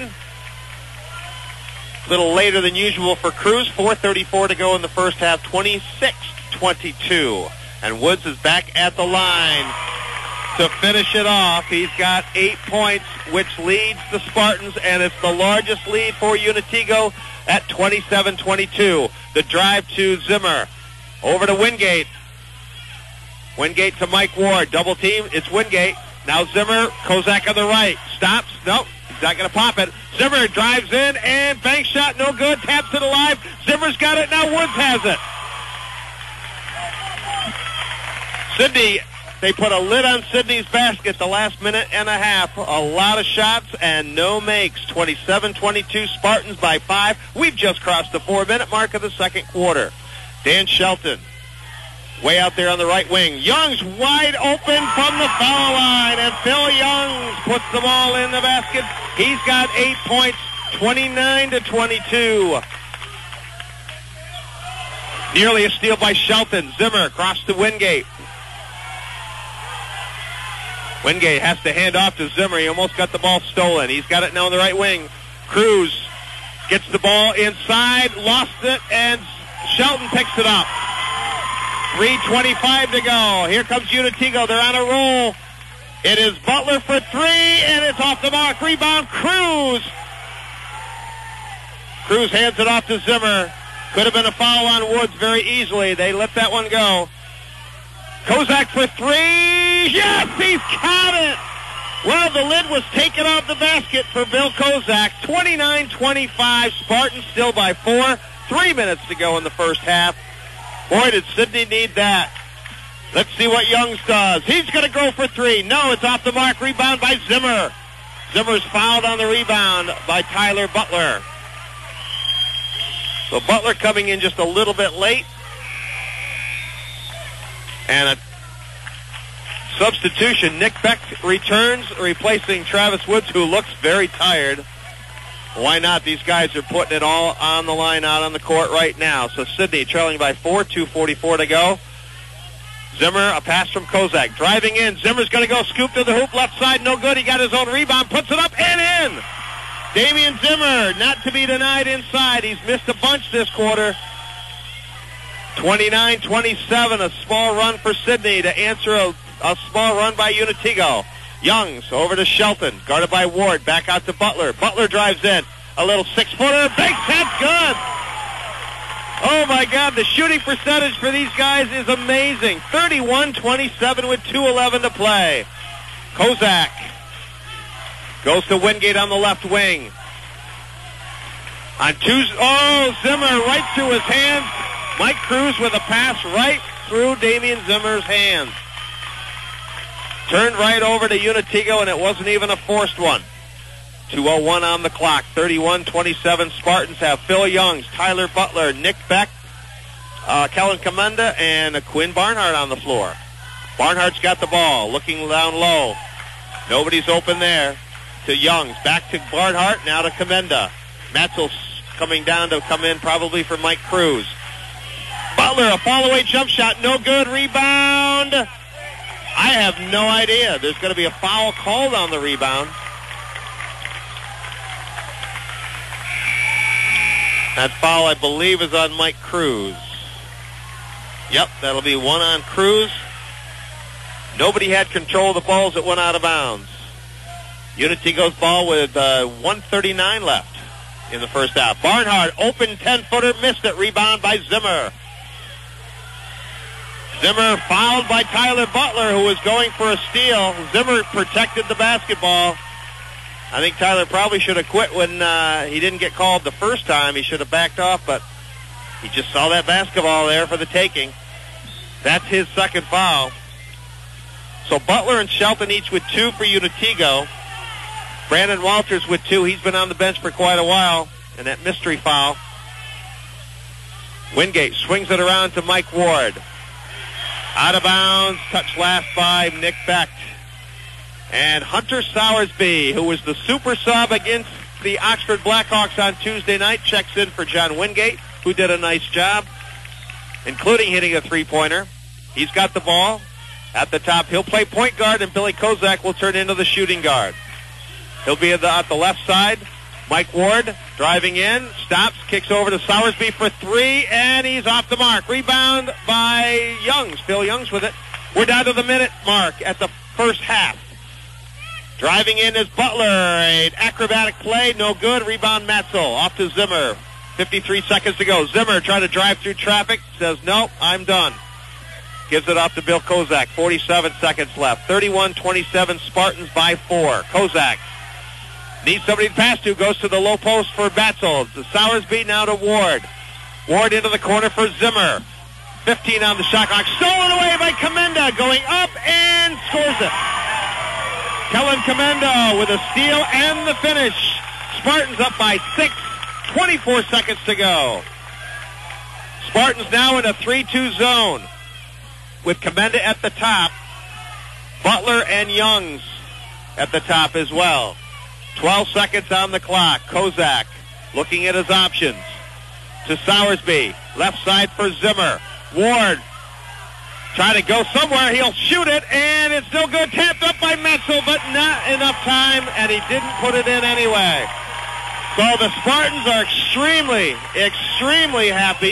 A little later than usual for Cruz. four thirty-four to go in the first half, twenty-six twenty-two. And Woods is back at the line to finish it off. He's got eight points, which leads the Spartans, and it's the largest lead for Unitigo at twenty-seven twenty-two. The drive to Zimmer. Over to Wingate. Wingate to Mike Ward. Double team. It's Wingate. Now Zimmer. Kozak on the right. Stops. Nope. He's not going to pop it. Zimmer drives in, and bank shot. No good. Taps it alive. Zimmer's got it. Now Woods has it. Sidney. They put a lid on Sidney's basket the last minute and a half. A lot of shots and no makes. twenty-seven twenty-two, Spartans by five. We've just crossed the four-minute mark of the second quarter. Dan Shelton, way out there on the right wing. Youngs wide open from the foul line, and Phil Youngs puts them all in the basket. He's got eight points, twenty-nine to twenty-two. Nearly a steal by Shelton. Zimmer across to Wingate. Wingate has to hand off to Zimmer. He almost got the ball stolen. He's got it now on the right wing. Cruz gets the ball inside, lost it, and Shelton picks it up. three twenty-five to go. Here comes Unitigo. They're on a roll. It is Butler for three, and it's off the mark. Rebound, Cruz. Cruz hands it off to Zimmer. Could have been a foul on Woods very easily. They let that one go. Kozak for three. Yes, he's caught it. Well, the lid was taken off the basket for Bill Kozak. twenty-nine twenty-five. Spartans still by four. Three minutes to go in the first half. Boy, did Sidney need that. Let's see what Youngs does. He's going to go for three. No, it's off the mark. Rebound by Zimmer. Zimmer's fouled on the rebound by Tyler Butler. So Butler coming in just a little bit late. And a substitution. Nick Beck returns, replacing Travis Woods, who looks very tired. Why not? These guys are putting it all on the line out on the court right now. So Sidney trailing by four, two forty-four to go. Zimmer, a pass from Kozak. Driving in. Zimmer's going to go scoop to the hoop, left side, no good. He got his own rebound, puts it up and in. Damian Zimmer, not to be denied inside. He's missed a bunch this quarter. twenty-nine twenty-seven, a small run for Sidney to answer a, a small run by Unitigo. Youngs over to Shelton, guarded by Ward, back out to Butler. Butler drives in, a little six-footer, banks it, good! Oh my God, the shooting percentage for these guys is amazing. thirty-one twenty-seven with two eleven to play. Kozak goes to Wingate on the left wing. On Tuesday, oh, Zimmer right through his hands. Mike Cruz with a pass right through Damian Zimmer's hands. Turned right over to Unitigo, and it wasn't even a forced one. two oh one on the clock. thirty-one twenty-seven. Spartans have Phil Youngs, Tyler Butler, Nick Beck, uh, Kellen Commenda, and Quinn Barnhart on the floor. Barnhart's got the ball, looking down low. Nobody's open there. To Youngs, back to Barnhart, now to Commenda. Matzel's coming down to come in probably for Mike Cruz. Butler, a fall-away jump shot, no good. Rebound. I have no idea. There's going to be a foul called on the rebound. That foul, I believe, is on Mike Cruz. Yep, that'll be one on Cruz. Nobody had control of the balls that went out of bounds. Unitigo's ball with uh, one thirty-nine left in the first half. Barnhart, open ten-footer, missed it. Rebound by Zimmer. Zimmer fouled by Tyler Butler, who was going for a steal. Zimmer protected the basketball. I think Tyler probably should have quit when uh, he didn't get called the first time. He should have backed off, but he just saw that basketball there for the taking. That's his second foul. So Butler and Shelton each with two for Unitigo. Brandon Walters with two. He's been on the bench for quite a while. And that mystery foul. Wingate swings it around to Mike Ward. Out of bounds. Touch last by Nick Becht. And Hunter Sowersby, who was the super sub against the Oxford Blackhawks on Tuesday night, checks in for John Wingate, who did a nice job, including hitting a three-pointer. He's got the ball at the top. He'll play point guard, and Billy Kozak will turn into the shooting guard. He'll be at the, at the left side. Mike Ward driving in, stops, kicks over to Sowersby for three, and he's off the mark. Rebound by Youngs. Phil Youngs with it. We're down to the minute mark at the first half. Driving in is Butler. An acrobatic play, no good. Rebound Matzel. Off to Zimmer. fifty-three seconds to go. Zimmer trying to drive through traffic. Says, no, I'm done. Gives it off to Bill Kozak. forty-seven seconds left. thirty-one twenty-seven Spartans by four. Kozak needs somebody to pass to. Goes to the low post for Matzel. To Sowersby, now to Ward. Ward into the corner for Zimmer. fifteen on the shot clock. Stolen away by Commenda. Going up and scores it. Kellen Commenda with a steal and the finish. Spartans up by six. twenty-four seconds to go. Spartans now in a three two zone with Commenda at the top. Butler and Youngs at the top as well. twelve seconds on the clock. Kozak looking at his options. To Sowersby. Left side for Zimmer. Ward trying to go somewhere. He'll shoot it, and it's no good. Tapped up by Metzel, but not enough time, and he didn't put it in anyway. So the Spartans are extremely, extremely happy.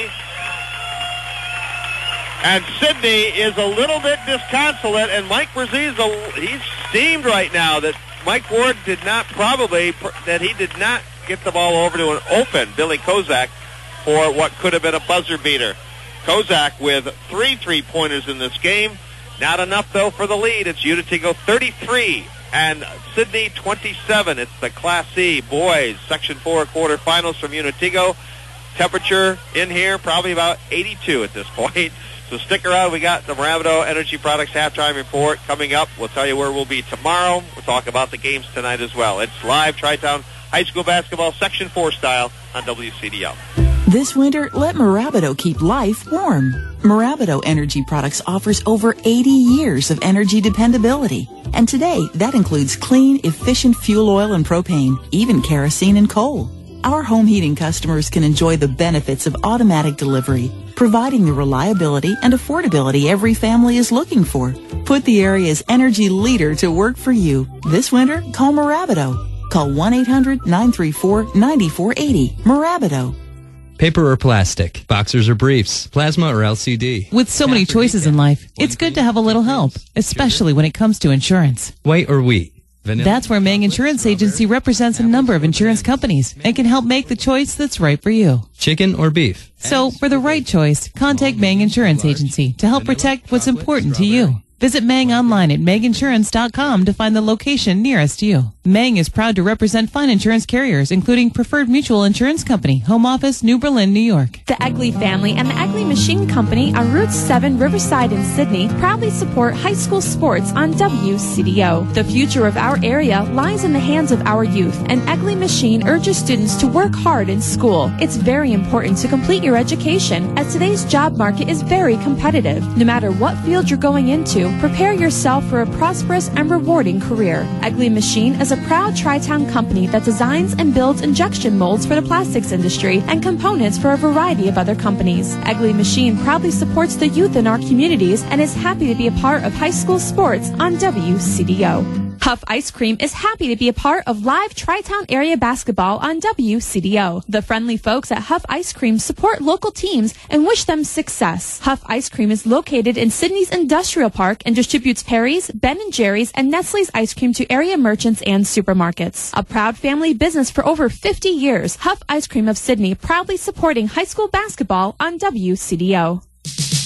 And Sidney is a little bit disconsolate, and Mike Brzee, he's steamed right now that Mike Ward did not probably, that he did not get the ball over to an open Billy Kozak for what could have been a buzzer beater. Kozak with three three-pointers in this game. Not enough, though, for the lead. It's Unitigo thirty-three and Sidney twenty-seven. It's the Class C boys Section four quarterfinals from Unitigo. Temperature in here probably about eighty-two at this point. So stick around. We got the Moravido Energy Products halftime report coming up. We'll tell you where we'll be tomorrow. We'll talk about the games tonight as well. It's live Tri-Town High School basketball Section four style on W C D O. This winter, let Moravido keep life warm. Moravido Energy Products offers over eighty years of energy dependability. And today, that includes clean, efficient fuel oil and propane, even kerosene and coal. Our home heating customers can enjoy the benefits of automatic delivery, providing the reliability and affordability every family is looking for. Put the area's energy leader to work for you. This winter, call Moravido. Call one eight hundred nine three four nine four eight zero. Moravido. Paper or plastic, boxers or briefs, plasma or L C D. With so many choices in life, it's good to have a little help, especially when it comes to insurance. White or wheat. Vanilla. That's where Mang Insurance Agency represents a number of insurance companies and can help make the choice that's right for you. Chicken or beef. So, for the right choice, contact Mang Insurance Agency to help protect what's important to you. Visit Mang online at mang insurance dot com to find the location nearest you. Mang is proud to represent fine insurance carriers, including Preferred Mutual Insurance Company, Home Office, New Berlin, New York. The Egley family and the Egley Machine Company on Route seven Riverside in Sydney proudly support high school sports on W C D O. The future of our area lies in the hands of our youth, and Egley Machine urges students to work hard in school. It's very important to complete your education, as today's job market is very competitive. No matter what field you're going into, prepare yourself for a prosperous and rewarding career. Egley Machine is a proud Tri-Town company that designs and builds injection molds for the plastics industry and components for a variety of other companies. Egley Machine proudly supports the youth in our communities and is happy to be a part of high school sports on W C D O. Huff Ice Cream is happy to be a part of live Tri-Town area basketball on W C D O. The friendly folks at Huff Ice Cream support local teams and wish them success. Huff Ice Cream is located in Sydney's Industrial Park and distributes Perry's, Ben and Jerry's, and Nestle's ice cream to area merchants and supermarkets. A proud family business for over fifty years, Huff Ice Cream of Sydney proudly supporting high school basketball on W C D O.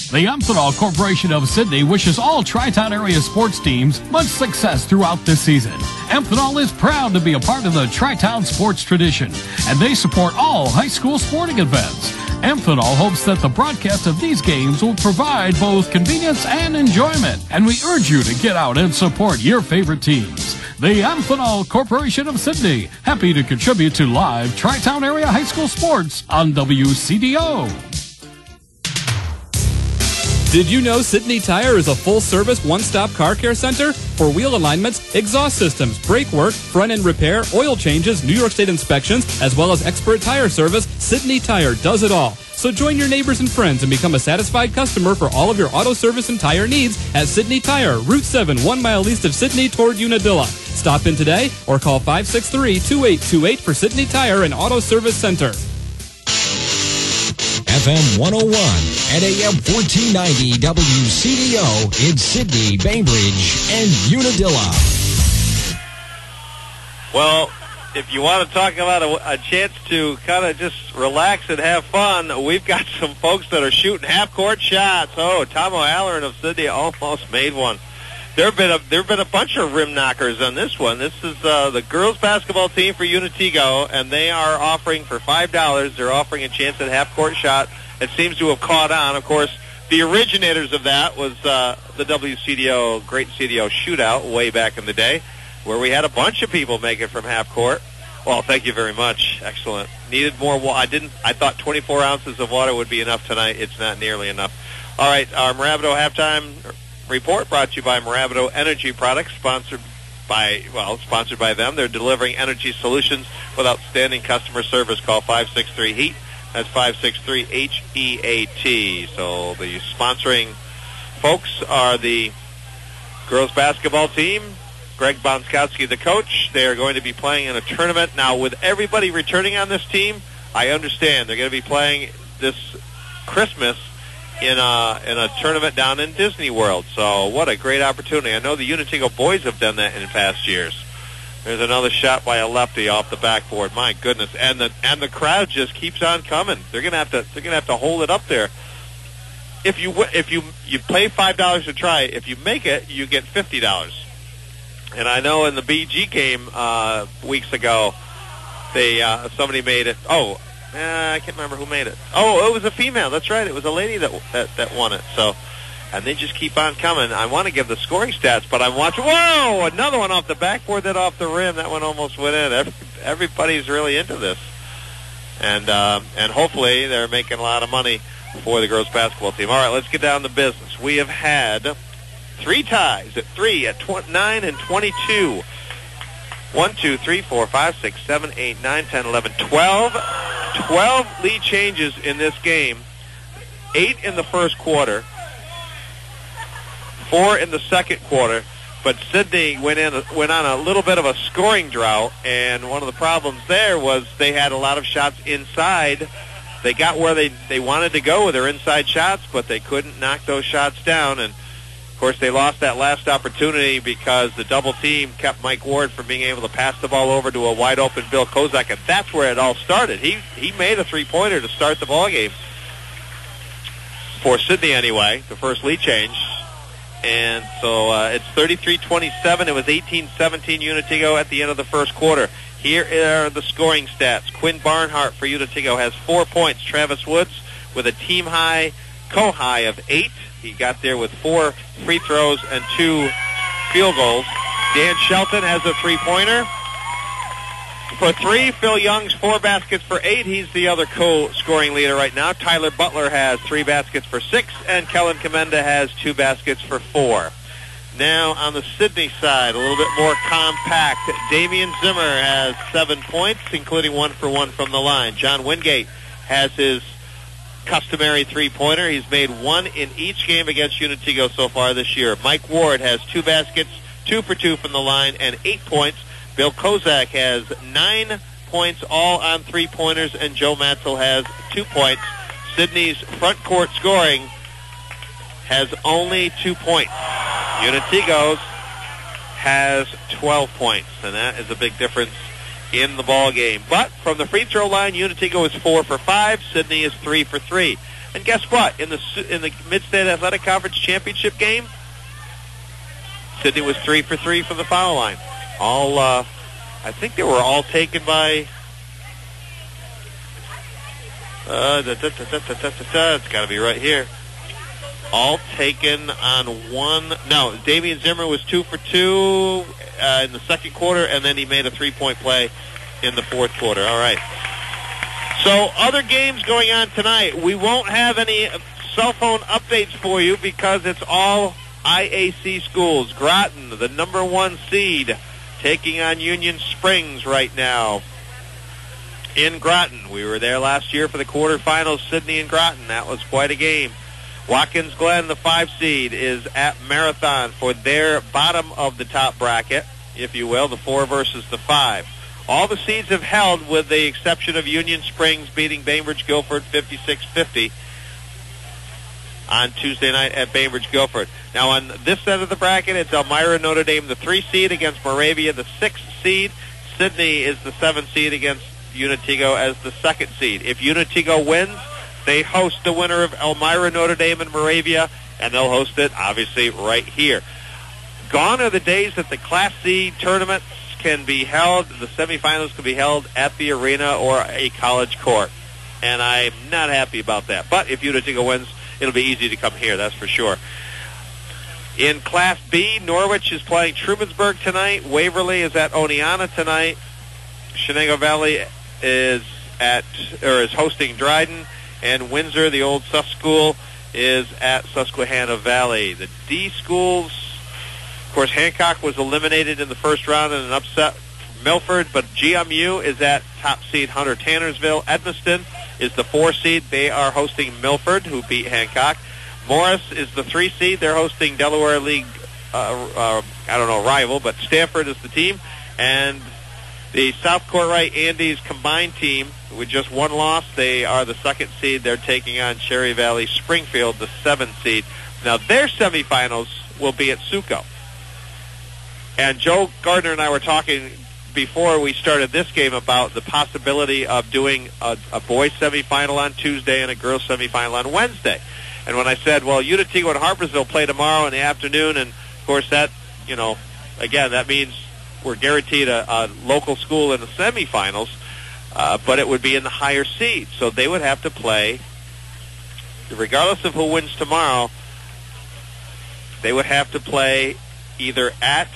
The Amphenol Corporation of Sydney wishes all Tri-Town area sports teams much success throughout this season. Amphenol is proud to be a part of the Tri-Town sports tradition, and they support all high school sporting events. Amphenol hopes that the broadcast of these games will provide both convenience and enjoyment, and we urge you to get out and support your favorite teams. The Amphenol Corporation of Sydney, happy to contribute to live Tri-Town area high school sports on W C D O. Did you know Sydney Tire is a full-service, one-stop car care center for wheel alignments, exhaust systems, brake work, front-end repair, oil changes, New York State inspections, as well as expert tire service? Sydney Tire does it all. So join your neighbors and friends and become a satisfied customer for all of your auto service and tire needs at Sydney Tire, Route seven, one mile east of Sydney toward Unadilla. Stop in today or call five six three, two eight two eight for Sydney Tire and Auto Service Center. F M one oh one and A M fourteen ninety W C D O in Sydney, Bainbridge, and Unadilla. Well, if you want to talk about a, a chance to kind of just relax and have fun, we've got some folks that are shooting half-court shots. Oh, Tom O'Halloran of Sydney almost made one. There have been a there have been a bunch of rim knockers on this one. This is uh, the girls basketball team for Unatigo, and they are offering for five dollars. They're offering a chance at half-court shot. It seems to have caught on. Of course, the originators of that was uh, the W C D O Great C D O Shootout way back in the day, where we had a bunch of people make it from half-court. Well, thank you very much. Excellent. Needed more water. I didn't. I thought twenty-four ounces of water would be enough tonight. It's not nearly enough. All right, our Mirabito halftime report brought to you by Mirabito Energy Products, sponsored by, well, sponsored by them. They're delivering energy solutions with outstanding customer service. Call five six three HEAT. That's five six three H E A T. So the sponsoring folks are the girls basketball team, Greg Bonskowski, the coach. They are going to be playing in a tournament. Now, with everybody returning on this team, I understand they're going to be playing this Christmas in a in a tournament down in Disney World. So what a great opportunity. I know the Unatigo boys have done that in past years. There's another shot by a lefty off the backboard. My goodness. And the and the crowd just keeps on coming. They're going to have to they're going to have to hold it up there. If you if you you pay five dollars to try, if you make it, you get fifty dollars. And I know in the B G game uh weeks ago, they uh somebody made it. Oh, Uh, I can't remember who made it. Oh, it was a female. That's right. It was a lady that that, that won it. So, and they just keep on coming. I want to give the scoring stats, but I'm watching. Whoa! Another one off the backboard, that off the rim. That one almost went in. Every, everybody's really into this, and uh, and hopefully they're making a lot of money for the girls basketball team. All right, let's get down to business. We have had three ties at three, at nine, and twenty-two. One, two, three, four, five, six, seven, eight, nine, ten, eleven, twelve. twelve lead changes in this game. Eight in the first quarter. Four in the second quarter. But Sydney went in went on a little bit of a scoring drought, and one of the problems there was they had a lot of shots inside. They got where they, they wanted to go with their inside shots, but they couldn't knock those shots down. And of course, they lost that last opportunity because the double team kept Mike Ward from being able to pass the ball over to a wide-open Bill Kozak, and that's where it all started. He he made a three-pointer to start the ball game for Sydney anyway, the first lead change. And so uh, it's thirty-three twenty-seven. It was eighteen seventeen Unatigo at the end of the first quarter. Here are the scoring stats. Quinn Barnhart for Unatigo has four points. Travis Woods with a team-high, co-high of eight. He got there with four free throws and two field goals. Dan Shelton has a three-pointer. For three, Phil Young's four baskets for eight. He's the other co-scoring leader right now. Tyler Butler has three baskets for six, and Kellen Commenda has two baskets for four. Now on the Sydney side, a little bit more compact. Damian Zimmer has seven points, including one for one from the line. John Wingate has his customary three-pointer. He's made one in each game against Unatigo so far this year. Mike Ward has two baskets, two for two from the line, and eight points. Bill Kozak has nine points, all on three-pointers, and Joe Matzel has two points. Sydney's front court scoring has only two points. Unatigo's has twelve points, and that is a big difference in the ball game. But from the free throw line, Unatigo is four for five. Sydney is three for three. And guess what? In the in the Mid-State Athletic Conference Championship game, Sidney was three for three from the foul line. All, uh, I think they were all taken by. Uh, da, da, da, da, da, da, da, it's got to be right here. All taken on one. No, Damian Zimmer was two for two uh, in the second quarter, and then he made a three-point play in the fourth quarter. All right. So other games going on tonight. We won't have any cell phone updates for you because it's all I A C schools. Groton, the number one seed, taking on Union Springs right now in Groton. We were there last year for the quarterfinals, Sidney and Groton. That was quite a game. Watkins Glen, the five seed, is at Marathon for their bottom of the top bracket, if you will, the four versus the five. All the seeds have held with the exception of Union Springs beating Bainbridge Guilford fifty-six fifty on Tuesday night at Bainbridge Guilford. Now on this end of the bracket, it's Elmira Notre Dame, the three seed, against Moravia, the six seed. Sidney is the seven seed against Unitigo as the second seed. If Unitigo wins, they host the winner of Elmira Notre Dame and Moravia, and they'll host it, obviously, right here. Gone are the days that the Class C tournaments can be held, the semifinals can be held at the arena or a college court. And I'm not happy about that. But if Unitigo wins, it'll be easy to come here, that's for sure. In Class B, Norwich is playing Trumansburg tonight. Waverly is at Oneonta tonight. Shenango Valley is at or is hosting Dryden. And Windsor, the old Sus school, is at Susquehanna Valley. The D schools, of course, Hancock was eliminated in the first round in an upset from Milford, but G M U is at top seed Hunter Tannersville. Edmiston is the four seed. They are hosting Milford, who beat Hancock. Morris is the three seed. They're hosting Delaware League, uh, uh, I don't know, rival, but Stanford is the team. And the South Courtright Andes combined team, with just one loss, they are the second seed. They're taking on Cherry Valley Springfield, the seventh seed. Now, their semifinals will be at Suco. And Joe Gardner and I were talking before we started this game about the possibility of doing a, a boys semifinal on Tuesday and a girls semifinal on Wednesday. And when I said, well, Unitigo and Harpersville play tomorrow in the afternoon, and, of course, that, you know, again, that means we're guaranteed a, a local school in the semifinals, uh, but it would be in the higher seed. So they would have to play, regardless of who wins tomorrow, they would have to play either at,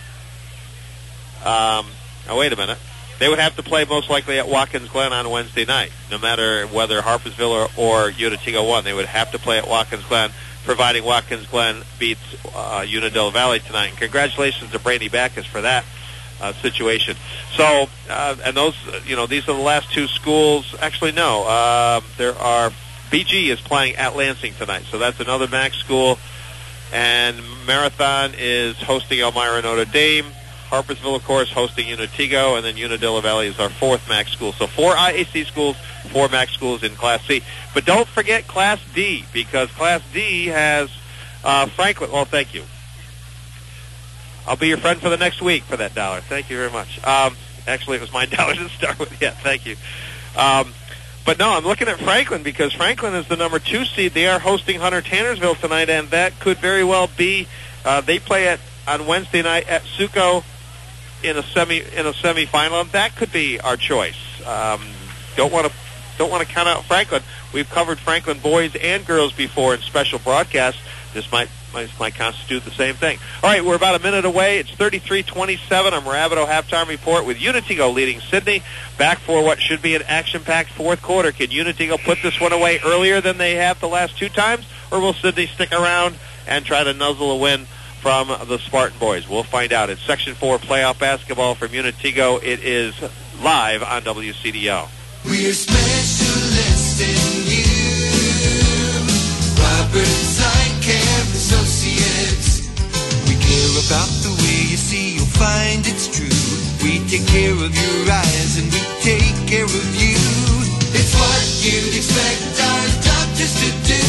um, oh, wait a minute. They would have to play most likely at Watkins Glen on Wednesday night, no matter whether Harpersville or, or Unitigo won. They would have to play at Watkins Glen, providing Watkins Glen beats uh, Unadilla Valley tonight. And congratulations to Brady Backus for that uh, situation. So, uh, and those, you know, these are the last two schools. Actually, no. Uh, there are, B G is playing at Lansing tonight, so that's another MAC school. And Marathon is hosting Elmira Notre Dame. Harpersville, of course, hosting Unitigo, and then Unadilla Valley is our fourth MAC school. So four I A C schools, four MAC schools in Class C. But don't forget Class D, because Class D has uh, Franklin. Well, thank you. I'll be your friend for the next week for that dollar. Thank you very much. Um, actually, it was my dollar to start with. Yeah, thank you. Um, but no, I'm looking at Franklin because Franklin is the number two seed. They are hosting Hunter Tannersville tonight, and that could very well be. Uh, they play at on Wednesday night at Suco in a semi in a semifinal, and that could be our choice. Um, don't want to don't want to count out Franklin. We've covered Franklin boys and girls before in special broadcasts. This might might, might constitute the same thing. All right, we're about a minute away. It's thirty-three twenty-seven. I'm Rabideau halftime report with Unitigo leading Sidney. Back for what should be an action-packed fourth quarter. Can Unitigo put this one away earlier than they have the last two times, or will Sidney stick around and try to nuzzle a win from the Spartan boys? We'll find out. It's Section four playoff basketball from Unitigo. It is live on W C D O. We're specialists in you. Roberts Eye Care Associates. We care about the way you see. You'll find it's true. We take care of your eyes and we take care of you. It's what you'd expect our doctors to do.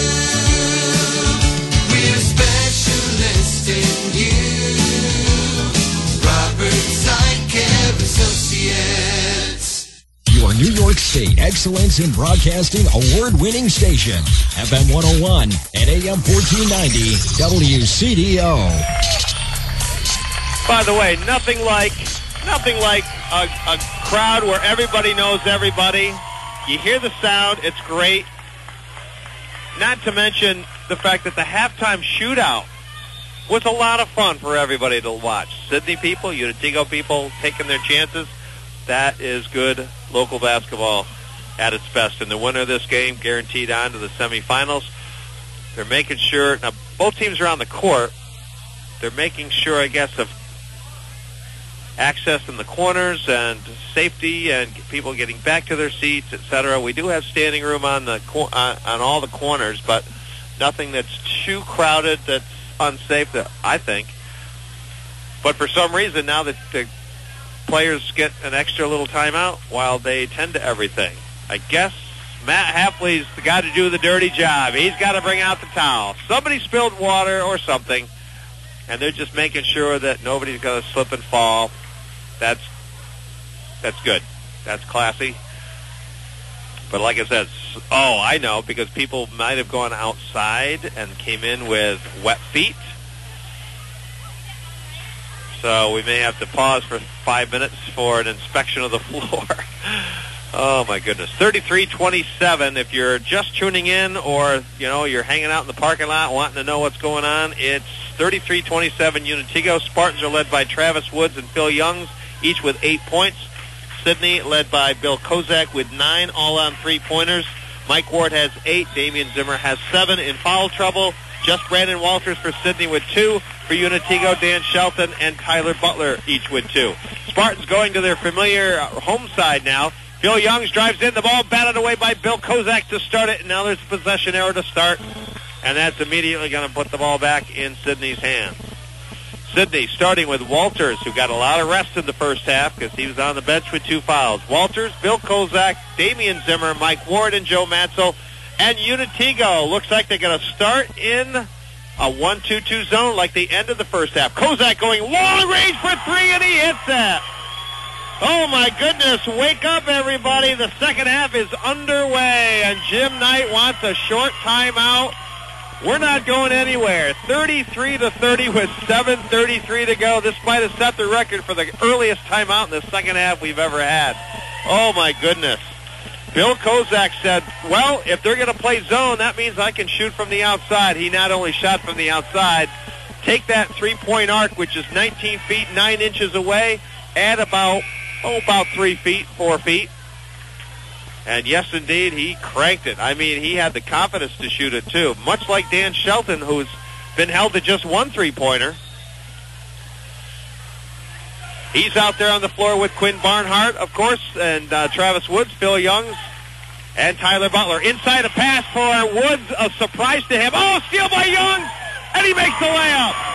We're specialists in you. Roberts Eye Care Associates. Your New York State The Excellence in Broadcasting award-winning station, F M one oh one and A M fourteen ninety W C D O. By the way, nothing like nothing like a, a crowd where everybody knows everybody. You hear the sound, it's great. Not to mention the fact that the halftime shootout was a lot of fun for everybody to watch. Sidney people, Unitigo people taking their chances. That is good local basketball at its best. And the winner of this game guaranteed on to the semifinals. They're making sure, now both teams are on the court. They're making sure, I guess, of access in the corners and safety and people getting back to their seats, et cetera. We do have standing room on the on, on all the corners, but nothing that's too crowded that's unsafe, I think. But for some reason, now that the players get an extra little timeout while they tend to everything. I guess Matt Hafley's the guy to do the dirty job. He's got to bring out the towel. Somebody spilled water or something, and they're just making sure that nobody's going to slip and fall. That's that's good. That's classy. But like I said, oh, I know, because people might have gone outside and came in with wet feet. So we may have to pause for five minutes for an inspection of the floor. Oh, my goodness. thirty-three twenty-seven. If you're just tuning in or, you know, you're hanging out in the parking lot wanting to know what's going on, it's thirty-three twenty-seven Unitigo. Spartans are led by Travis Woods and Phil Youngs, each with eight points. Sidney led by Bill Kozak with nine, all on three-pointers. Mike Ward has eight. Damian Zimmer has seven. In foul trouble, just Brandon Walters for Sidney with two. For Unitigo, Dan Shelton and Tyler Butler each with two. Spartans going to their familiar home side now. Phil Youngs drives in, the ball batted away by Bill Kozak to start it, and now there's a possession error to start, and that's immediately going to put the ball back in Sidney's hands. Sidney starting with Walters, who got a lot of rest in the first half because he was on the bench with two fouls. Walters, Bill Kozak, Damian Zimmer, Mike Ward, and Joe Matzel. And Unitigo looks like they're going to start in a one two two zone like the end of the first half. Kozak going long range for three, and he hits that. Oh, my goodness. Wake up, everybody. The second half is underway, and Jim Knight wants a short timeout. We're not going anywhere. thirty-three to thirty with seven thirty-three to go. This might have set the record for the earliest timeout in the second half we've ever had. Oh, my goodness. Bill Kozak said, well, if they're going to play zone, that means I can shoot from the outside. He not only shot from the outside, take that three-point arc, which is nineteen feet, nine inches away, add about, oh, about three feet, four feet. And yes, indeed, he cranked it. I mean, he had the confidence to shoot it, too. Much like Dan Shelton, who's been held to just one three-pointer. He's out there on the floor with Quinn Barnhart, of course, and uh, Travis Woods, Phil Youngs, and Tyler Butler. Inside a pass for Woods, a surprise to him. Oh, steal by Youngs, and he makes the layup.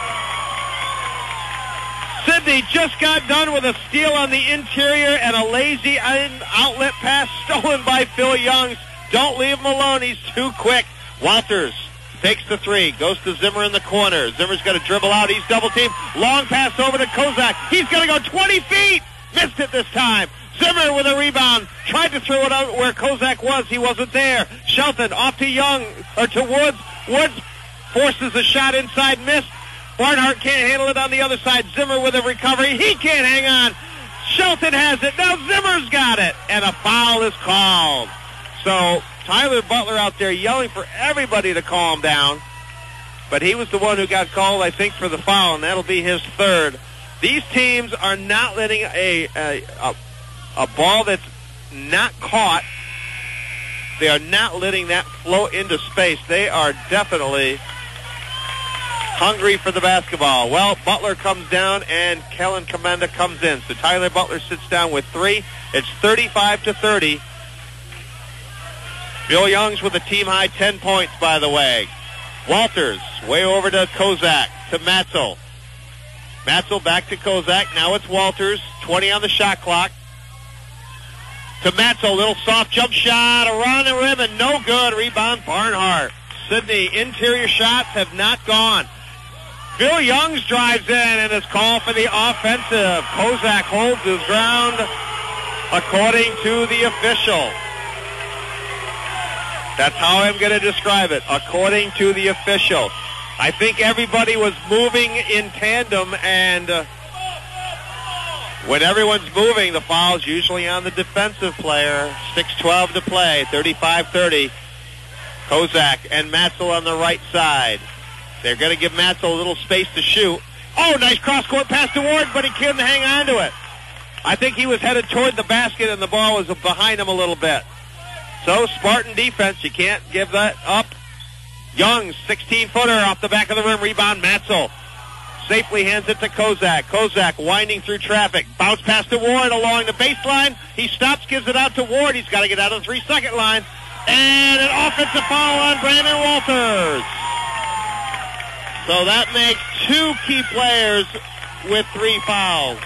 Sidney just got done with a steal on the interior and a lazy outlet pass stolen by Phil Youngs. Don't leave him alone. He's too quick. Walters takes the three, goes to Zimmer in the corner. Zimmer's going to dribble out. He's double-teamed. Long pass over to Kozak. He's going to go twenty feet. Missed it this time. Zimmer with a rebound. Tried to throw it out where Kozak was. He wasn't there. Shelton off to Young, or to Woods. Woods forces a shot inside, missed. Barnhart can't handle it on the other side. Zimmer with a recovery. He can't hang on. Shelton has it. Now Zimmer's got it. And a foul is called. So Tyler Butler out there yelling for everybody to calm down. But he was the one who got called, I think, for the foul, and that'll be his third. These teams are not letting a a, a, a ball that's not caught, they are not letting that flow into space. They are definitely hungry for the basketball. Well, Butler comes down and Kellen Commenda comes in. So Tyler Butler sits down with three. It's thirty-five to thirty. Bill Youngs with a team-high ten points, by the way. Walters way over to Kozak, to Matzel. Matzel back to Kozak. Now it's Walters. twenty on the shot clock. To Matzel, little soft jump shot around the rim and no good. Rebound Barnhart. Sidney, interior shots have not gone. Phil Youngs drives in and is called for the offensive. Kozak holds his ground according to the official. That's how I'm going to describe it, according to the official. I think everybody was moving in tandem, and uh, when everyone's moving, the foul's usually on the defensive player. six twelve to play, thirty-five thirty. Kozak and Matzel on the right side. They're going to give Matzel a little space to shoot. Oh, nice cross-court pass to Ward, but he couldn't hang on to it. I think he was headed toward the basket, and the ball was behind him a little bit. So, Spartan defense, you can't give that up. Youngs, sixteen-footer off the back of the rim, rebound, Matzel. Safely hands it to Kozak. Kozak winding through traffic. Bounce pass to Ward along the baseline. He stops, gives it out to Ward. He's got to get out of the three-second line. And an offensive foul on Brandon Walters. So that makes two key players with three fouls.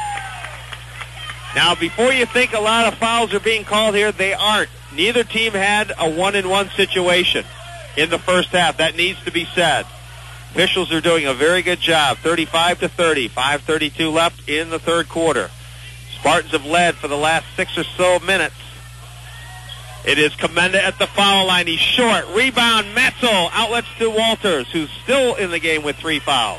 Now, before you think a lot of fouls are being called here, they aren't. Neither team had a one-and-one situation in the first half. That needs to be said. Officials are doing a very good job. thirty-five to thirty, five thirty-two left in the third quarter. Spartans have led for the last six or so minutes. It is Commenda at the foul line. He's short. Rebound, Matzel. Outlets to Walters, who's still in the game with three fouls.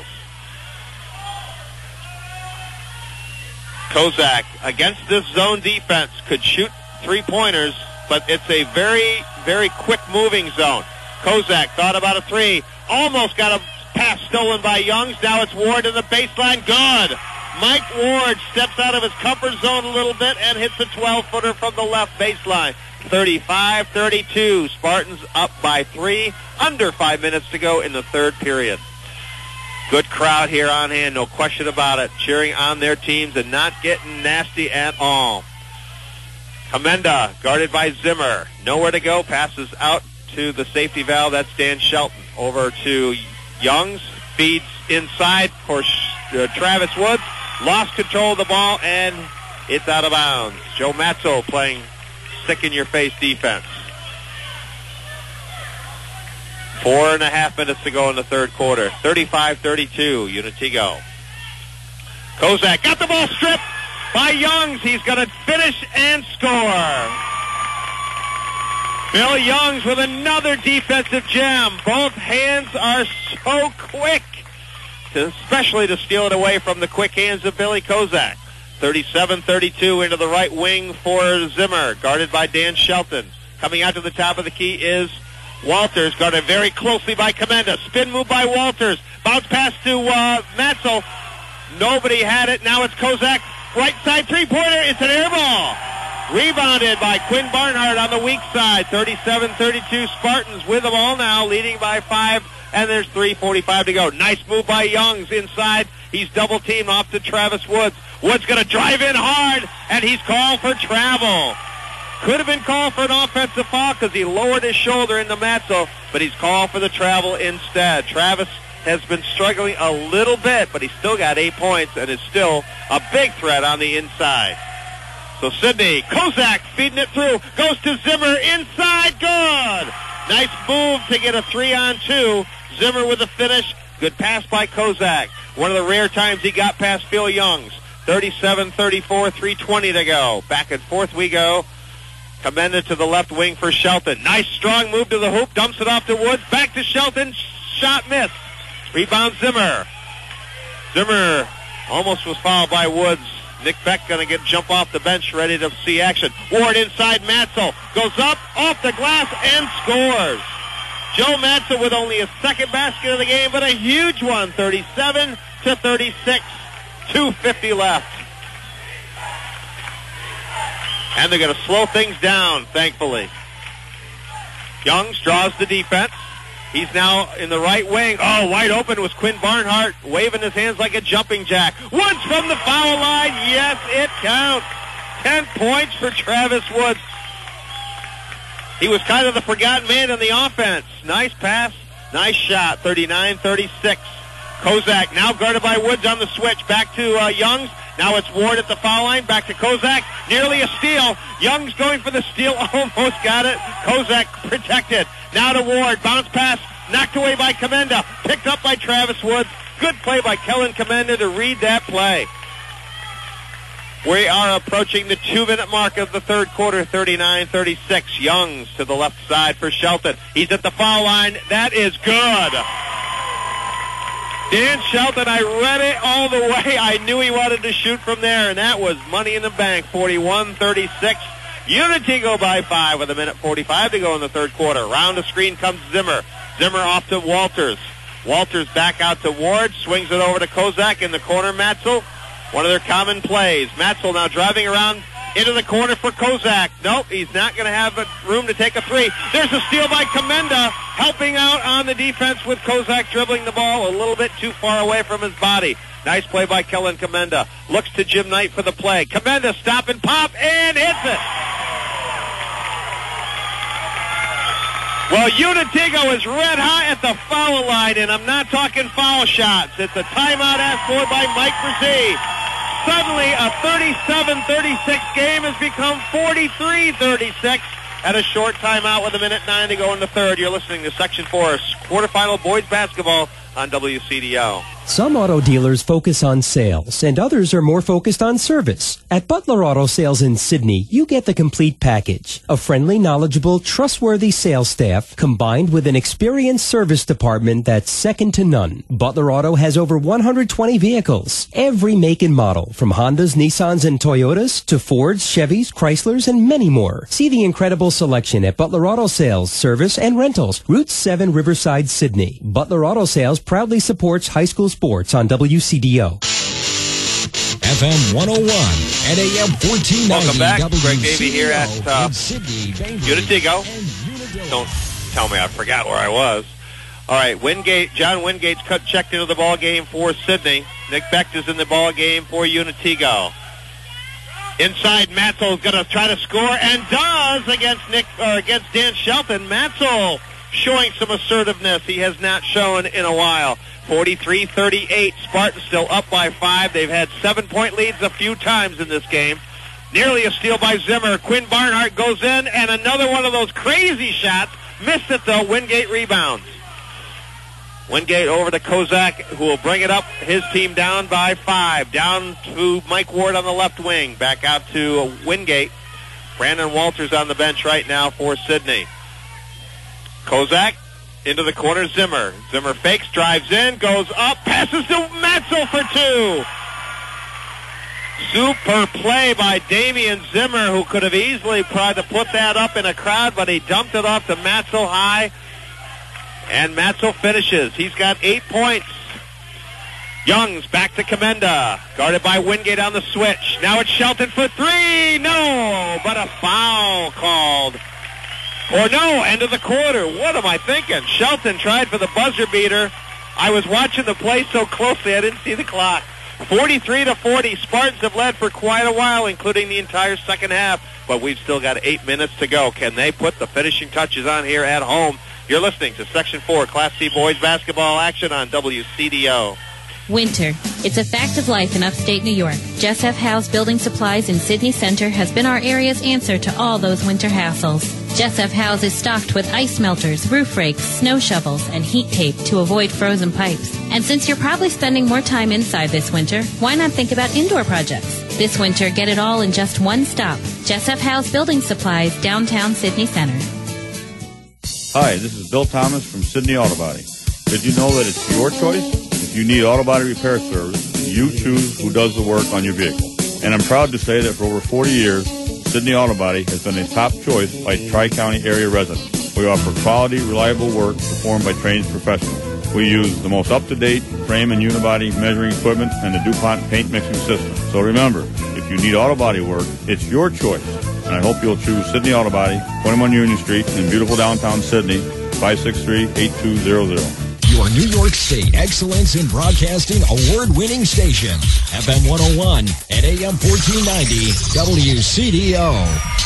Kozak, against this zone defense, could shoot three-pointers, but it's a very, very quick-moving zone. Kozak thought about a three. Almost got a pass stolen by Youngs. Now it's Ward in the baseline. Good. Mike Ward steps out of his comfort zone a little bit and hits a twelve-footer from the left baseline. thirty-five thirty-two. Spartans up by three. Under five minutes to go in the third period. Good crowd here on hand, no question about it. Cheering on their teams and not getting nasty at all. Commenda, guarded by Zimmer. Nowhere to go. Passes out to the safety valve. That's Dan Shelton. Over to Youngs. Feeds inside for uh, Travis Woods. Lost control of the ball, and it's out of bounds. Joe Matzo playing stick-in-your-face defense. Four and a half minutes to go in the third quarter. thirty-five thirty-two, Unitigo. Kozak got the ball stripped by Youngs. He's going to finish and score. Bill Youngs with another defensive gem. Both hands are so quick, to, especially to steal it away from the quick hands of Billy Kozak. thirty-seven thirty-two into the right wing for Zimmer, guarded by Dan Shelton. Coming out to the top of the key is Walters, guarded very closely by Commenda. Spin move by Walters. Bounce pass to uh, Matzel. Nobody had it. Now it's Kozak. Right side three-pointer. It's an air ball. Rebounded by Quinn Barnhart on the weak side. thirty-seven thirty-two Spartans with the ball now, leading by five, and there's three forty-five to go. Nice move by Youngs inside. He's double-teamed off to Travis Woods. Woods going to drive in hard, and he's called for travel. Could have been called for an offensive foul because he lowered his shoulder into Matzo, but he's called for the travel instead. Travis has been struggling a little bit, but he's still got eight points and is still a big threat on the inside. So Sidney, Kozak feeding it through, goes to Zimmer inside, good! Nice move to get a three-on-two. Zimmer with the finish, good pass by Kozak. One of the rare times he got past Phil Youngs. thirty-seven thirty-four, three twenty to go. Back and forth we go. Commenda to the left wing for Shelton. Nice strong move to the hoop, dumps it off to Woods, back to Shelton, shot missed. Rebound Zimmer. Zimmer almost was fouled by Woods. Nick Beck going to get jump off the bench, ready to see action. Ward inside Matzel. Goes up, off the glass, and scores. Joe Matzel with only a second basket of the game, but a huge one. thirty-seven to thirty-six. two fifty left. And they're going to slow things down, thankfully. Youngs draws the defense. He's now in the right wing. Oh, wide open was Quinn Barnhart, waving his hands like a jumping jack. Woods from the foul line. Yes, it counts. Ten points for Travis Woods. He was kind of the forgotten man in the offense. Nice pass, nice shot. thirty-nine thirty-six. Kozak now guarded by Woods on the switch. Back to uh, Youngs. Now it's Ward at the foul line. Back to Kozak. Nearly a steal. Young's going for the steal. Almost got it. Kozak protected. Now to Ward. Bounce pass. Knocked away by Commenda. Picked up by Travis Woods. Good play by Kellen Commenda to read that play. We are approaching the two-minute mark of the third quarter, thirty-nine thirty-six. Youngs to the left side for Shelton. He's at the foul line. That is good. Dan Shelton, I read it all the way. I knew he wanted to shoot from there, and that was money in the bank, forty-one thirty-six. Unity go by five with a minute forty-five to go in the third quarter. Round the screen comes Zimmer. Zimmer off to Walters. Walters back out to Ward, swings it over to Kozak in the corner. Matzel, one of their common plays. Matzel now driving around into the corner for Kozak. Nope, he's not going to have a room to take a three. There's a steal by Commenda, helping out on the defense with Kozak dribbling the ball a little bit too far away from his body. Nice play by Kellen Commenda. Looks to Jim Knight for the play. Commenda stop and pop and hits it. Well, Unitigo is red hot at the foul line, and I'm not talking foul shots. It's a timeout asked for by Mike Brzee. Suddenly, a thirty-seven thirty-six game has become forty-three thirty-six at a short timeout with a minute nine to go in the third. You're listening to Section four quarterfinal boys basketball on W C D O. Some auto dealers focus on sales, and others are more focused on service. At Butler Auto Sales in Sydney, you get the complete package. A friendly, knowledgeable, trustworthy sales staff combined with an experienced service department that's second to none. Butler Auto has over one hundred twenty vehicles, every make and model, from Hondas, Nissans, and Toyotas to Fords, Chevys, Chryslers, and many more. See the incredible selection at Butler Auto Sales, Service, and Rentals, Route seven, Riverside, Sydney. Butler Auto Sales proudly supports high school sports on W C D O. F M one oh one and A M fourteen ninety. Welcome back. W C D O Greg Davey here at uh, Sydney, Unitigo. Don't tell me I forgot where I was. All right, Wingate, John Wingate's cut checked into the ball game for Sydney. Nick Becht is in the ball game for Unitigo. Inside, Matzel's going to try to score and does against Nick or against Dan Shelton. Matzel showing some assertiveness he has not shown in a while. forty-three thirty-eight. Spartans still up by five. They've had seven-point leads a few times in this game. Nearly a steal by Zimmer. Quinn Barnhart goes in, and another one of those crazy shots. Missed it, though. Wingate rebounds. Wingate over to Kozak, who will bring it up. His team down by five. Down to Mike Ward on the left wing. Back out to Wingate. Brandon Walters on the bench right now for Sydney. Kozak into the corner, Zimmer. Zimmer fakes, drives in, goes up, passes to Matzel for two. Super play by Damian Zimmer, who could have easily tried to put that up in a crowd, but he dumped it off to Matzel high. And Matzel finishes. He's got eight points. Youngs back to Commenda. Guarded by Wingate on the switch. Now it's Shelton for three. No, but a foul called. Or no, end of the quarter. What am I thinking? Shelton tried for the buzzer beater. I was watching the play so closely I didn't see the clock. forty-three to forty. Spartans have led for quite a while, including the entire second half. But we've still got eight minutes to go. Can they put the finishing touches on here at home? You're listening to Section four Class C Boys Basketball action on W C D O. Winter. It's a fact of life in upstate New York. Jess F. Howe's Building Supplies in Sydney Center has been our area's answer to all those winter hassles. Jess F. Howe's is stocked with ice melters, roof rakes, snow shovels, and heat tape to avoid frozen pipes. And since you're probably spending more time inside this winter, why not think about indoor projects? This winter, get it all in just one stop. Jess F. Howe's Building Supplies, downtown Sydney Center. Hi, this is Bill Thomas from Sydney Auto Body. Did you know that it's your choice? If you need auto body repair service, you choose who does the work on your vehicle. And I'm proud to say that for over forty years, Sydney Auto Body has been a top choice by Tri-County area residents. We offer quality, reliable work performed by trained professionals. We use the most up-to-date frame and unibody measuring equipment and the DuPont paint mixing system. So remember, if you need auto body work, it's your choice. And I hope you'll choose Sydney Auto Body, twenty-one Union Street in beautiful downtown Sydney, five six three, eight two zero zero. Your New York State Excellence in Broadcasting award-winning station, F M one oh one and A M fourteen ninety, W C D O.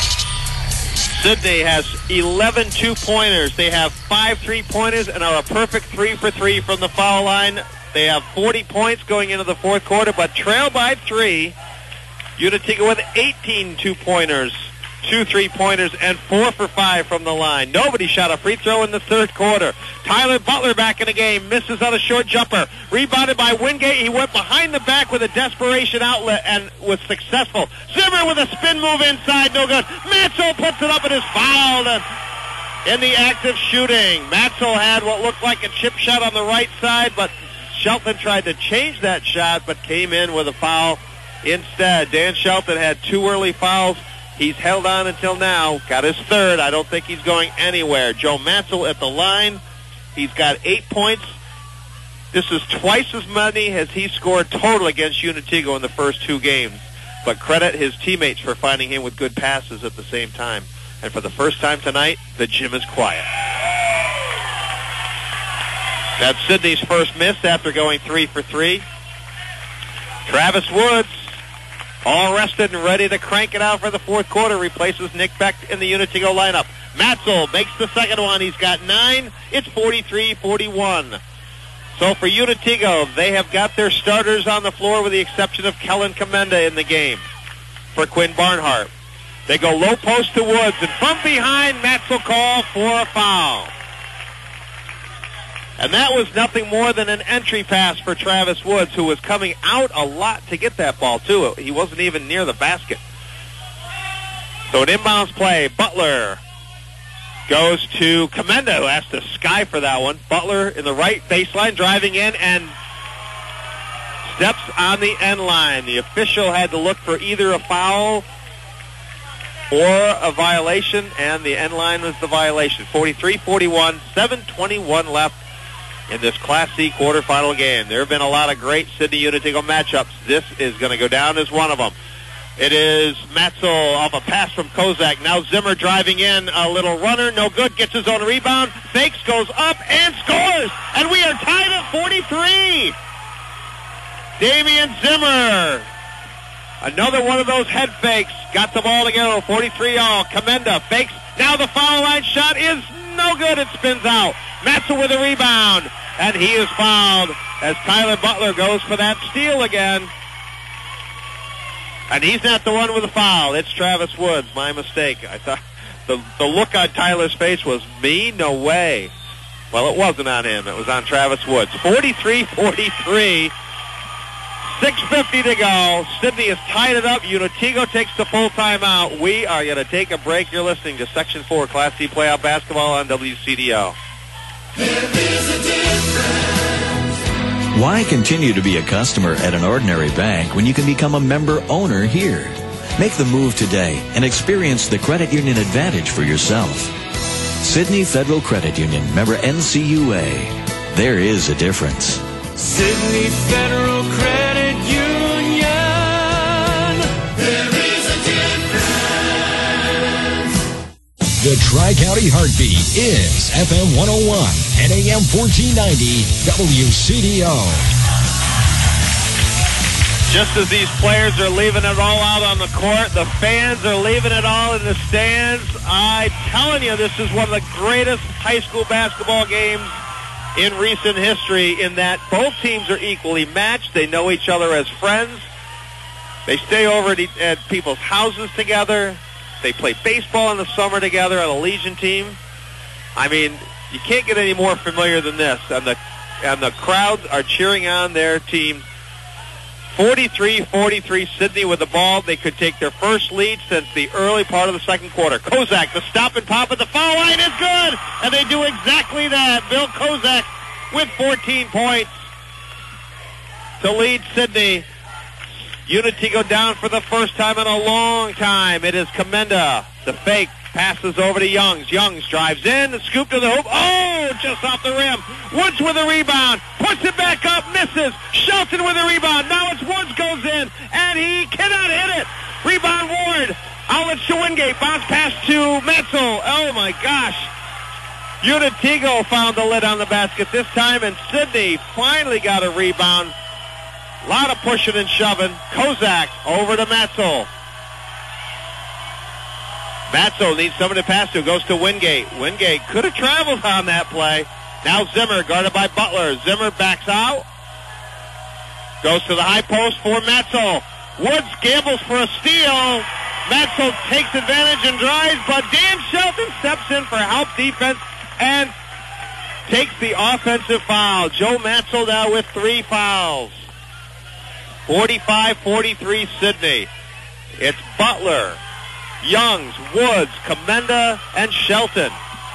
Sydney has eleven two-pointers. They have five three-pointers and are a perfect three for three from the foul line. They have forty points going into the fourth quarter, but trail by three. Unitigo with eighteen two-pointers two three-pointers, and four for five from the line. Nobody shot a free throw in the third quarter. Tyler Butler back in the game, misses on a short jumper. Rebounded by Wingate. He went behind the back with a desperation outlet and was successful. Zimmer with a spin move inside, no good. Matzel puts it up and is fouled in the act of shooting. Matzel had what looked like a chip shot on the right side, but Shelton tried to change that shot, but came in with a foul instead. Dan Shelton had two early fouls. He's held on until now. Got his third. I don't think he's going anywhere. Joe Matzel at the line. He's got eight points. This is twice as many as he scored total against Unitigo in the first two games. But credit his teammates for finding him with good passes at the same time. And for the first time tonight, the gym is quiet. That's Sidney's first miss after going three for three. Travis Woods, all rested and ready to crank it out for the fourth quarter, replaces Nick Beck in the Unitigo lineup. Matzel makes the second one. He's got nine. It's forty-three forty-one. So for Unitigo, they have got their starters on the floor with the exception of Kellen Commenda in the game. For Quinn Barnhart, they go low post to Woods, and from behind, Matzel call for a foul. And that was nothing more than an entry pass for Travis Woods, who was coming out a lot to get that ball, too. He wasn't even near the basket. So an inbounds play. Butler goes to Commenda, who has to sky for that one. Butler in the right baseline, driving in, and steps on the end line. The official had to look for either a foul or a violation, and the end line was the violation. forty-three forty-one, seven twenty-one left in this Class C quarterfinal game. There have been a lot of great Sidney Unitigo matchups. This is going to go down as one of them. It is Matzel off a pass from Kozak. Now Zimmer driving in, a little runner, no good, gets his own rebound, fakes, goes up, and scores! And we are tied at forty-three! Damian Zimmer, another one of those head fakes, got the ball together, forty-three all. Commenda fakes, now the foul line shot is no good, it spins out. Matzel with a rebound, and he is fouled as Tyler Butler goes for that steal again. And he's not the one with the foul. It's Travis Woods. My mistake. I thought the the look on Tyler's face was, me? No way. Well, it wasn't on him. It was on Travis Woods. forty-three forty-three. six fifty to go. Sidney has tied it up. Unitigo takes the full timeout. We are going to take a break. You're listening to Section four Class C Playoff Basketball on W C D O. There is a difference. Why continue to be a customer at an ordinary bank when you can become a member owner here? Make the move today and experience the credit union advantage for yourself. Sidney Federal Credit Union, member N C U A. There is a difference. Sidney Federal Credit Union. There is a difference. The Tri-County Heartbeat is F M one oh one and A M fourteen ninety W C D O. Just as these players are leaving it all out on the court, the fans are leaving it all in the stands. I'm telling you, this is one of the greatest high school basketball games in recent history, in that both teams are equally matched. They know each other as friends. They stay over at, at people's houses together. They play baseball in the summer together on a Legion team. I mean, you can't get any more familiar than this. And the and the crowds are cheering on their team. forty-three forty-three, Sidney with the ball. They could take their first lead since the early part of the second quarter. Kozak, the stop and pop at the foul line is good. And they do exactly that. Bill Kozak with fourteen points to lead Sidney. Unitigo down for the first time in a long time. It is Commenda. The fake passes over to Youngs. Youngs drives in, the scoop to the hoop. Oh, just off the rim. Woods with a rebound. Puts it back up, misses. Shelton with a rebound. Now it's Woods goes in, and he cannot hit it. Rebound Ward. Outlets to Wingate. Bounce pass to Matzel. Oh, my gosh. Unitigo found the lid on the basket this time, and Sidney finally got a rebound. A lot of pushing and shoving. Kozak over to Matzel. Matzel needs somebody to pass to. Goes to Wingate. Wingate could have traveled on that play. Now Zimmer guarded by Butler. Zimmer backs out. Goes to the high post for Matzel. Woods gambles for a steal. Matzel takes advantage and drives, but Dan Shelton steps in for help defense and takes the offensive foul. Joe Matzel now with three fouls. forty-five forty-three Sidney. It's Butler, Youngs, Woods, Commenda, and Shelton.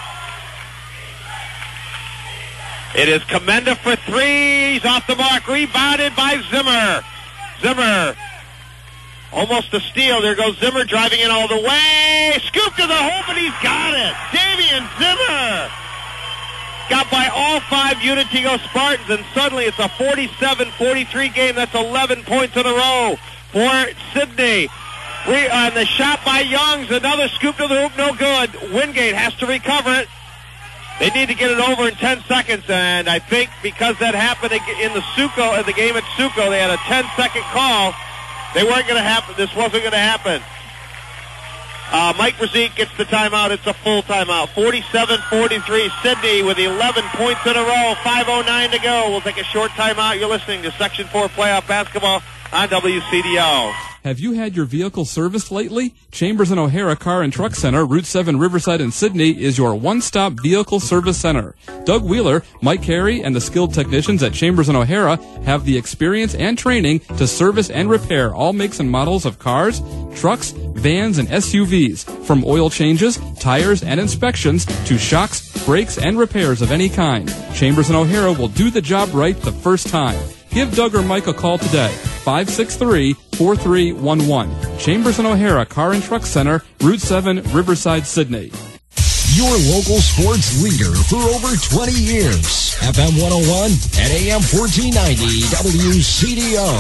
It is Commenda for three. He's off the mark. Rebounded by Zimmer. Zimmer. Almost a steal. There goes Zimmer driving in all the way. Scoop to the hole, but he's got it. Damian Zimmer got by all five Unitigo Spartans, and suddenly it's a forty-seven forty-three game. That's eleven points in a row for Sidney. Re- uh, the shot by Youngs. Another scoop to the hoop. No good. Wingate has to recover it. They need to get it over in ten seconds, and I think because that happened in the Suco, in the game at Suco, they had a ten-second call. They weren't going to happen. This wasn't going to happen. Uh, Mike Brazique gets the timeout. It's a full timeout. forty-seven forty-three, Sidney with eleven points in a row. five oh nine to go. We'll take a short timeout. You're listening to Section four Playoff Basketball on W C D O. Have you had your vehicle serviced lately? Chambers and O'Hara Car and Truck Center, Route seven, Riverside and Sidney, is your one-stop vehicle service center. Doug Wheeler, Mike Carey, and the skilled technicians at Chambers and O'Hara have the experience and training to service and repair all makes and models of cars, trucks, vans, and S U Vs. From oil changes, tires, and inspections to shocks, brakes, and repairs of any kind. Chambers and O'Hara will do the job right the first time. Give Doug or Mike a call today, five six three, four three one one. Chambers and O'Hara Car and Truck Center, Route seven, Riverside, Sidney. Your local sports leader for over twenty years. F M one oh one and A M fourteen ninety W C D O.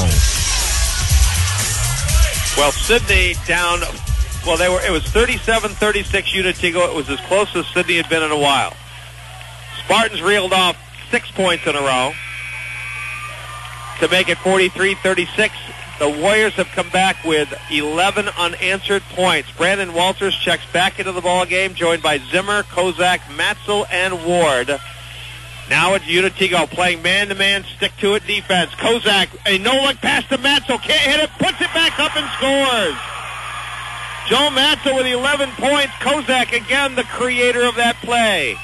Well, Sidney down, well, they were. It was thirty-seven thirty-six Unitigo. It was as close as Sidney had been in a while. Spartans reeled off six points in a row to make it forty-three thirty-six. The Warriors have come back with eleven unanswered points. Brandon Walters checks back into the ball game, joined by Zimmer, Kozak, Matzel, and Ward. Now it's Unitigo playing man-to-man, stick-to-it defense. Kozak, a no-look pass to Matzel, can't hit it, puts it back up and scores. Joe Matzel with eleven points. Kozak, again, the creator of that play.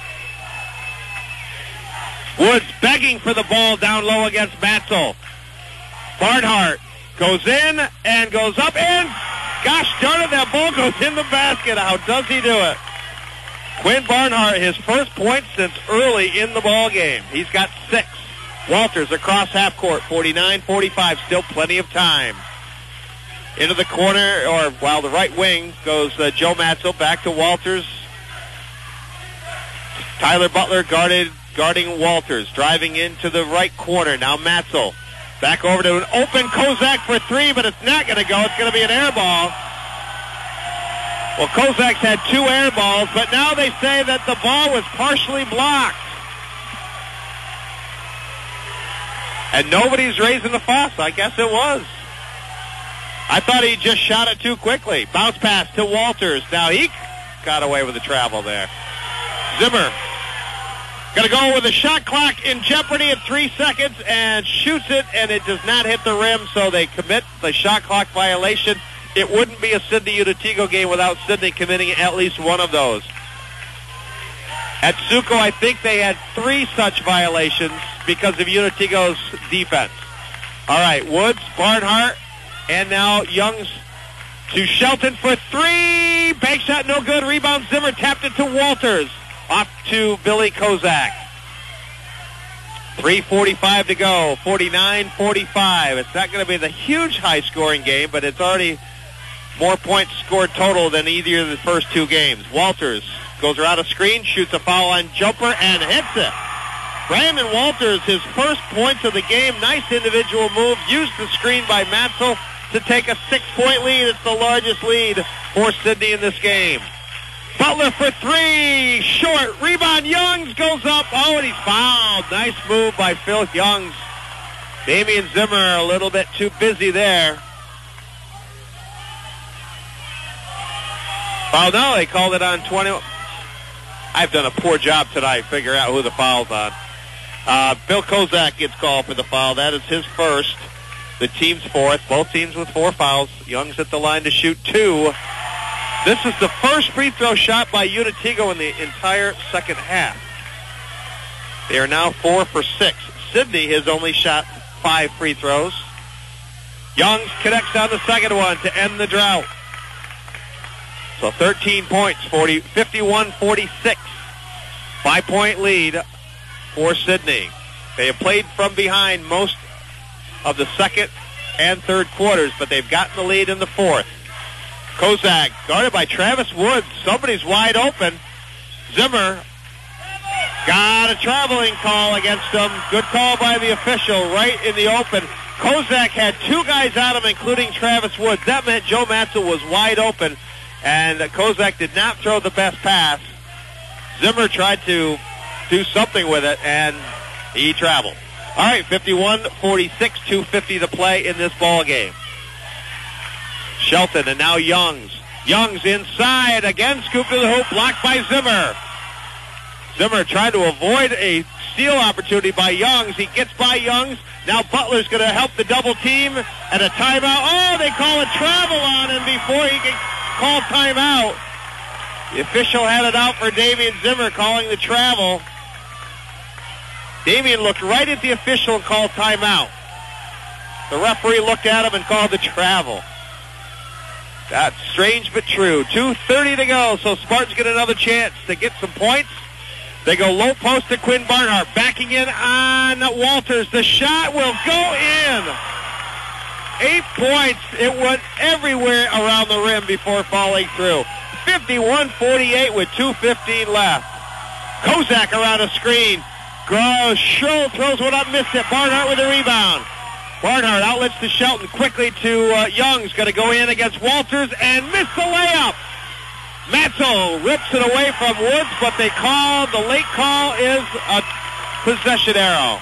Woods begging for the ball down low against Matzel. Barnhart goes in and goes up and, gosh darn it, that ball goes in the basket. How does he do it? Quinn Barnhart, his first point since early in the ball game. He's got six. Walters across half court, forty-nine forty-five, still plenty of time. Into the corner, or while well, the right wing goes uh, Joe Matzel, back to Walters. Tyler Butler guarded guarding Walters, driving into the right corner. Now Matzel back over to an open Kozak for three, but it's not going to go. It's going to be an air ball. Well, Kozak's had two air balls, but now they say that the ball was partially blocked. And nobody's raising the fuss. I guess it was. I thought he just shot it too quickly. Bounce pass to Walters. Now he got away with the travel there. Zimmer going to go with the shot clock in jeopardy at three seconds and shoots it, and it does not hit the rim, so they commit the shot clock violation. It wouldn't be a Sidney Unitigo game without Sidney committing at least one of those. At Suco, I think they had three such violations because of Unitigo's defense. All right, Woods, Barnhart, and now Youngs to Shelton for three. Bank shot, no good. Rebound, Zimmer tapped it to Walters. Off to Billy Kozak. three forty-five to go. forty-nine forty-five. It's not going to be the huge high-scoring game, but it's already more points scored total than either of the first two games. Walters goes around a screen, shoots a foul line jumper, and hits it. Brandon Walters, his first points of the game. Nice individual move. Used the screen by Matzel to take a six-point lead. It's the largest lead for Sidney in this game. Butler for three, short, rebound, Youngs goes up, oh, and he's fouled. Nice move by Phil Youngs. Damian Zimmer a little bit too busy there. Foul, no, they called it on twenty. I've done a poor job tonight figuring out who the foul's on. Uh, Bill Kozak gets called for the foul. That is his first. The team's fourth. Both teams with four fouls. Young's at the line to shoot two. This is the first free throw shot by Unitigo in the entire second half. They are now four for six. Sidney has only shot five free throws. Youngs connects on the second one to end the drought. So thirteen points, forty, fifty-one forty-six. Five-point lead for Sidney. They have played from behind most of the second and third quarters, but they've gotten the lead in the fourth. Kozak guarded by Travis Woods. Somebody's wide open. Zimmer got a traveling call against him. Good call by the official right in the open. Kozak had two guys on him, including Travis Woods. That meant Joe Matzel was wide open, and Kozak did not throw the best pass. Zimmer tried to do something with it, and he traveled. All right, fifty-one forty-six, two fifty to play in this ball game. Shelton and now Youngs. Youngs inside, again scoop to the hoop, blocked by Zimmer. Zimmer tried to avoid a steal opportunity by Youngs. He gets by Youngs. Now Butler's going to help the double team and a timeout. Oh, they call a travel on him before he can call timeout. The official had it out for Damian Zimmer calling the travel. Damian looked right at the official and called timeout. The referee looked at him and called the travel. That's strange but true. two thirty to go, so Spartans get another chance to get some points. They go low post to Quinn Barnhart. Backing in on Walters. The shot will go in. Eight points. It went everywhere around the rim before falling through. fifty-one forty-eight with two fifteen left. Kozak around a screen. Groschel throws one up, missed it. Barnhart with a rebound. Barnhart outlets to Shelton, quickly to uh, Young's going to go in against Walters and miss the layup. Matzel rips it away from Woods, but they call, the late call is a possession arrow.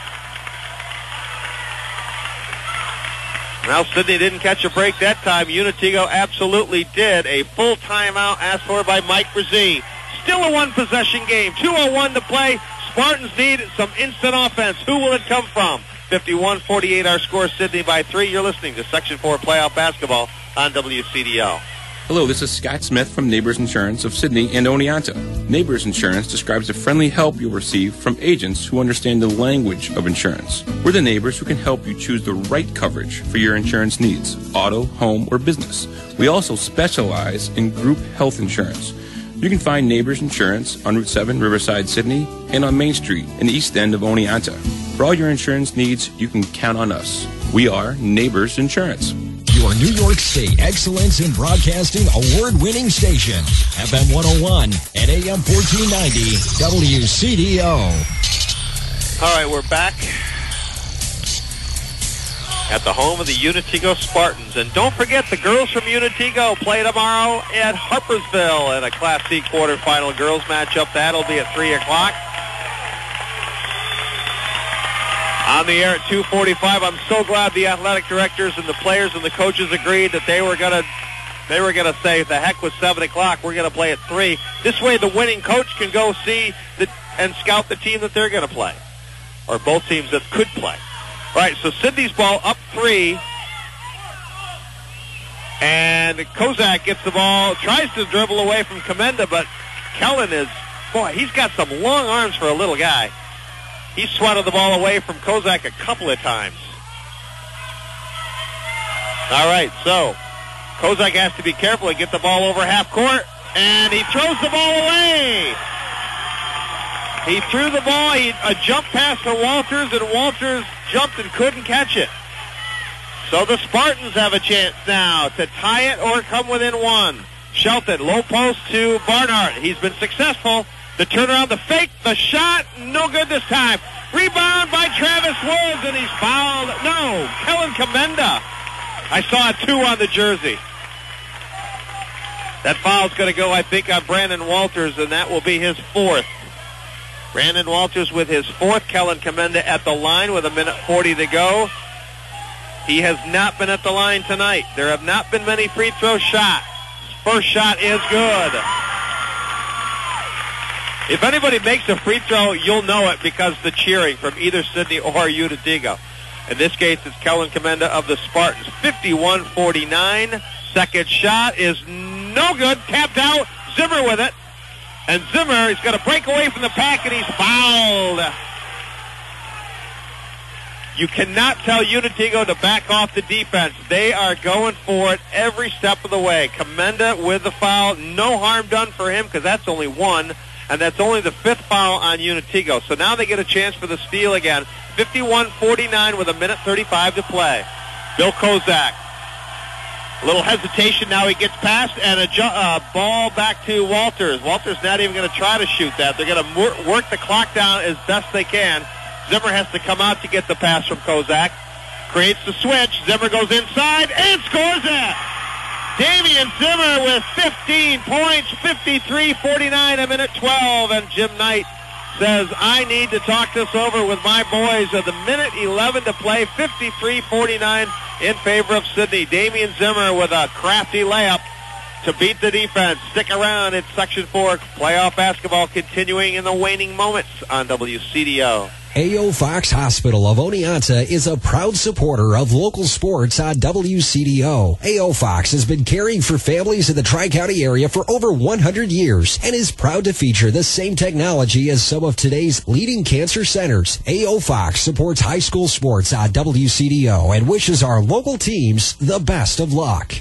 Well, Sidney didn't catch a break that time. Unitigo absolutely did. A full timeout asked for by Mike Brzee. Still a one-possession game. two oh one to play. Spartans need some instant offense. Who will it come from? fifty-one forty-eight our score, Sidney by three. You're listening to Section four Playoff Basketball on W C D O. Hello, this is Scott Smith from Neighbors Insurance of Sydney and Oneonta. Neighbors Insurance describes the friendly help you'll receive from agents who understand the language of insurance. We're the neighbors who can help you choose the right coverage for your insurance needs, auto, home, or business. We also specialize in group health insurance. You can find Neighbors Insurance on Route seven, Riverside, Sydney, and on Main Street in the east end of Oneonta. For all your insurance needs, you can count on us. We are Neighbors Insurance. Your New York State Excellence in Broadcasting award-winning station, F M one oh one and A M fourteen ninety, W C D O. All right, we're back at the home of the Unitigo Spartans. And don't forget, the girls from Unitigo play tomorrow at Harpersville in a Class C quarterfinal girls matchup. That'll be at three o'clock. On the air at two forty-five. I'm so glad the athletic directors and the players and the coaches agreed that they were going to they were going to say, the heck with seven o'clock, we're going to play at three. This way the winning coach can go see the, and scout the team that they're going to play, or both teams that could play. All right, so Sydney's ball up three. And Kozak gets the ball, tries to dribble away from Commenda, but Kellen is, boy, he's got some long arms for a little guy. He swatted the ball away from Kozak a couple of times. All right, so Kozak has to be careful and get the ball over half court, and he throws the ball away. He threw the ball, he, a jump pass to Walters, and Walters jumped and couldn't catch it. So the Spartans have a chance now to tie it or come within one. Shelton, low post to Barnhart. He's been successful. The turnaround, the fake, the shot, no good this time. Rebound by Travis Woods, and he's fouled. No, Kellen Commenda. I saw a two on the jersey. That foul's going to go, I think, on Brandon Walters, and that will be his fourth. Brandon Walters with his fourth. Kellen Commenda at the line with a minute forty to go. He has not been at the line tonight. There have not been many free throw shots. First shot is good. If anybody makes a free throw, you'll know it because the cheering from either Sydney or Unitigo. In this case, it's Kellen Commenda of the Spartans. fifty-one forty-nine. Second shot is no no good. Tapped out. Zimmer with it. And Zimmer is going to break away from the pack, and he's fouled. You cannot tell Unitigo to back off the defense. They are going for it every step of the way. Commenda with the foul. No harm done for him because that's only one, and that's only the fifth foul on Unitigo. So now they get a chance for the steal again. fifty-one forty-nine with a minute thirty-five to play. Bill Kozak. A little hesitation. Now he gets past, and a ju- uh, ball back to Walters. Walters not even going to try to shoot that. They're going to mor- work the clock down as best they can. Zimmer has to come out to get the pass from Kozak. Creates the switch. Zimmer goes inside and scores it. Damian Zimmer with fifteen points, fifty-three forty-nine, a minute twelve. And Jim Knight says, I need to talk this over with my boys. Of the minute eleven to play, fifty-three forty-nine in favor of Sidney. Damian Zimmer with a crafty layup to beat the defense. Stick around. It's Section four. Playoff basketball continuing in the waning moments on W C D O. A O. Fox Hospital of Oneonta is a proud supporter of local sports on W C D O. A O. Fox has been caring for families in the Tri-County area for over one hundred years and is proud to feature the same technology as some of today's leading cancer centers. A O. Fox supports high school sports on W C D O and wishes our local teams the best of luck.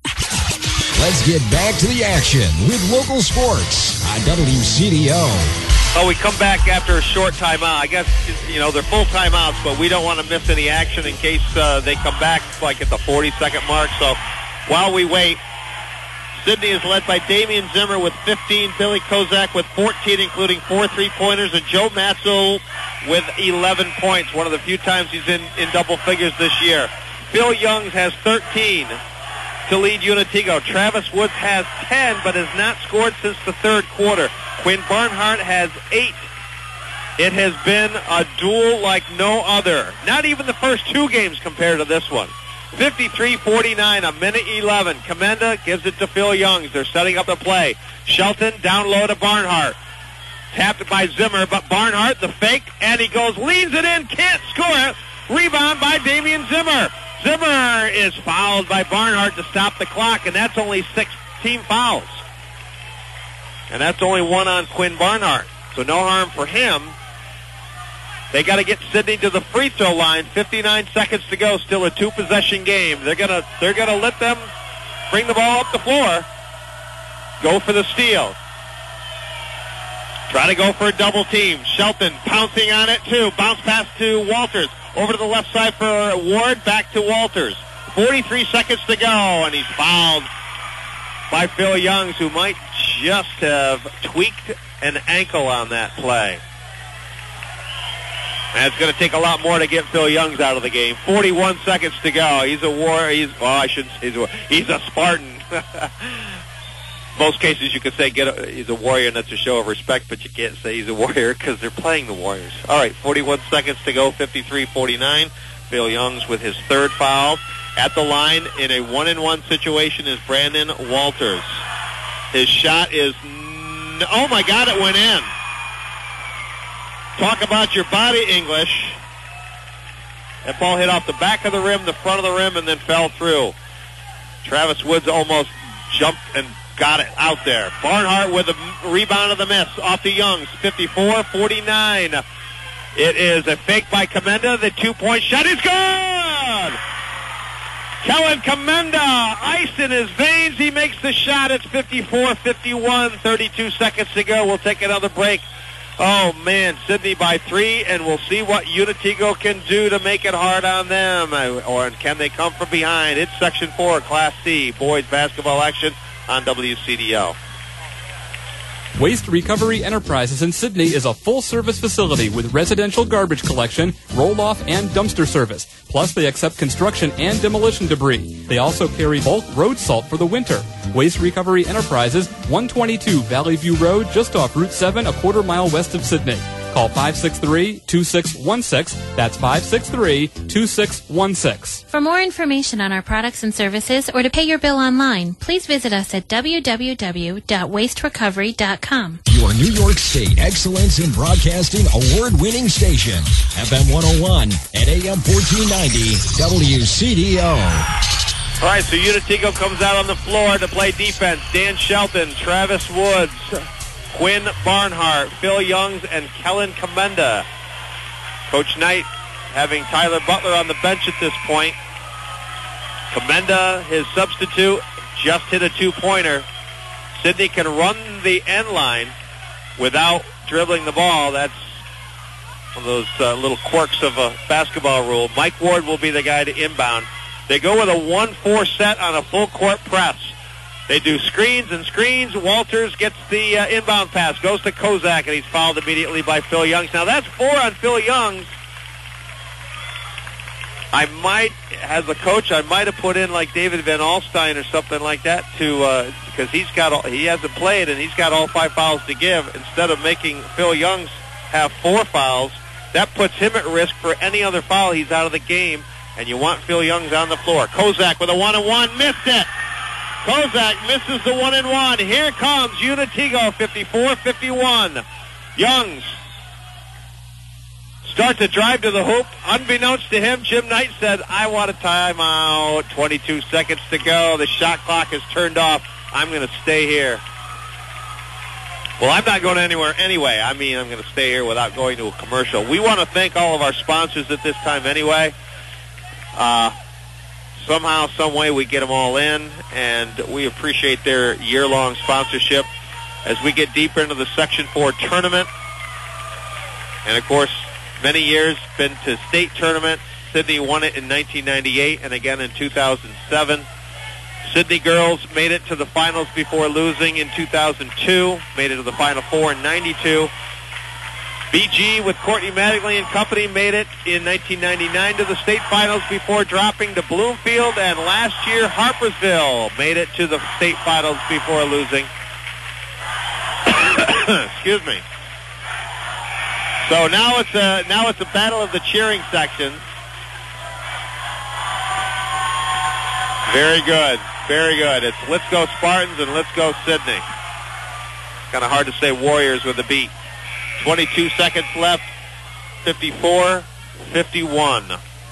Let's get back to the action with local sports on W C D O. Oh, we come back after a short timeout. I guess, you know, they're full timeouts, but we don't want to miss any action in case uh, they come back like at the forty-second mark. So while we wait, Sidney is led by Damian Zimmer with fifteen, Billy Kozak with fourteen, including four three-pointers, and Joe Matzel with eleven points, one of the few times he's in, in double figures this year. Phil Youngs has thirteen to lead Unitigo. Travis Woods has ten, but has not scored since the third quarter. Quinn Barnhart has eight. It has been a duel like no other. Not even the first two games compared to this one. fifty-three forty-nine, a minute eleven. Commenda gives it to Phil Youngs. They're setting up the play. Shelton down low to Barnhart. Tapped by Zimmer, but Barnhart, the fake, and he goes, leans it in, can't score it. Rebound by Damian Zimmer. Zimmer is fouled by Barnhart to stop the clock, and that's only six team fouls. And that's only one on Quinn Barnhart. So no harm for him. They got to get Sidney to the free throw line. fifty-nine seconds to go. Still a two-possession game. They're gonna they're gonna let them bring the ball up the floor. Go for the steal. Try to go for a double team. Shelton pouncing on it too. Bounce pass to Walters. Over to the left side for Ward. Back to Walters. forty-three seconds to go, and he's fouled by Phil Youngs, who might just have tweaked an ankle on that play. And it's going to take a lot more to get Phil Youngs out of the game. forty-one seconds to go. He's a war. He's well, I shouldn't say he's a, he's a Spartan. Most cases you could say get a, he's a warrior, and that's a show of respect, but you can't say he's a warrior because they're playing the Warriors. All right, forty-one seconds to go, fifty-three forty-nine. Phil Youngs with his third foul. At the line in a one-and-one situation is Brandon Walters. His shot is, n- oh my God, it went in. Talk about your body English. That ball hit off the back of the rim, the front of the rim, and then fell through. Travis Woods almost jumped and got it out there. Barnhart with a rebound of the miss off the Youngs, fifty-four forty-nine. It is a fake by Commenda. The two-point shot is good! Kellen Commenda, ice in his veins. He makes the shot. It's fifty-four fifty-one, thirty-two seconds to go. We'll take another break. Oh, man, Sidney by three, and we'll see what Unitigo can do to make it hard on them. Or can they come from behind? It's Section four, Class C, boys basketball action on W C D O. Waste Recovery Enterprises in Sidney is a full-service facility with residential garbage collection, roll-off, and dumpster service. Plus, they accept construction and demolition debris. They also carry bulk road salt for the winter. Waste Recovery Enterprises, one twenty-two Valley View Road, just off Route seven, a quarter mile west of Sidney. Call five six three, two six one six. That's five six three, two six one six. For more information on our products and services or to pay your bill online, please visit us at w w w dot waste recovery dot com. Your New York State Excellence in Broadcasting award-winning station. F M one oh one and A M fourteen ninety W C D O. All right, so Unitigo comes out on the floor to play defense. Dan Shelton, Travis Woods, Quinn Barnhart, Phil Youngs, and Kellen Commenda. Coach Knight having Tyler Butler on the bench at this point. Commenda, his substitute, just hit a two-pointer. Sidney can run the end line without dribbling the ball. That's one of those uh, little quirks of a basketball rule. Mike Ward will be the guy to inbound. They go with a one four set on a full-court press. They do screens and screens. Walters gets the uh, inbound pass, goes to Kozak, and he's fouled immediately by Phil Youngs. Now, that's four on Phil Youngs. I might, as a coach, I might have put in like David Van Alstyne or something like that to uh, because he's got all, he hasn't played and he's got all five fouls to give. Instead of making Phil Youngs have four fouls, that puts him at risk for any other foul. He's out of the game. And you want Phil Youngs on the floor. Kozak with a one-and-one, missed it. Kozak misses the one-and-one. Here comes Unitigo, fifty-four fifty-one. Youngs starts to drive to the hoop. Unbeknownst to him, Jim Knight said, I want a timeout. twenty-two seconds to go. The shot clock is turned off. I'm going to stay here. Well, I'm not going anywhere anyway. I mean, I'm going to stay here without going to a commercial. We want to thank all of our sponsors at this time anyway. Uh, somehow, some way, we get them all in, and we appreciate their year-long sponsorship as we get deeper into the Section four tournament. And, of course, many years been to state tournament. Sidney won it in nineteen ninety-eight and again in two thousand seven. Sidney girls made it to the finals before losing in two thousand two, made it to the Final Four in ninety-two. B G with Courtney Mattingly and company made it in nineteen ninety-nine to the state finals before dropping to Bloomfield, and last year Harpersville made it to the state finals before losing. Excuse me. So now it's a now it's a battle of the cheering sections. Very good, very good. It's let's go Spartans and let's go Sidney. Kind of hard to say Warriors with a beat. twenty-two seconds left, fifty-four fifty-one.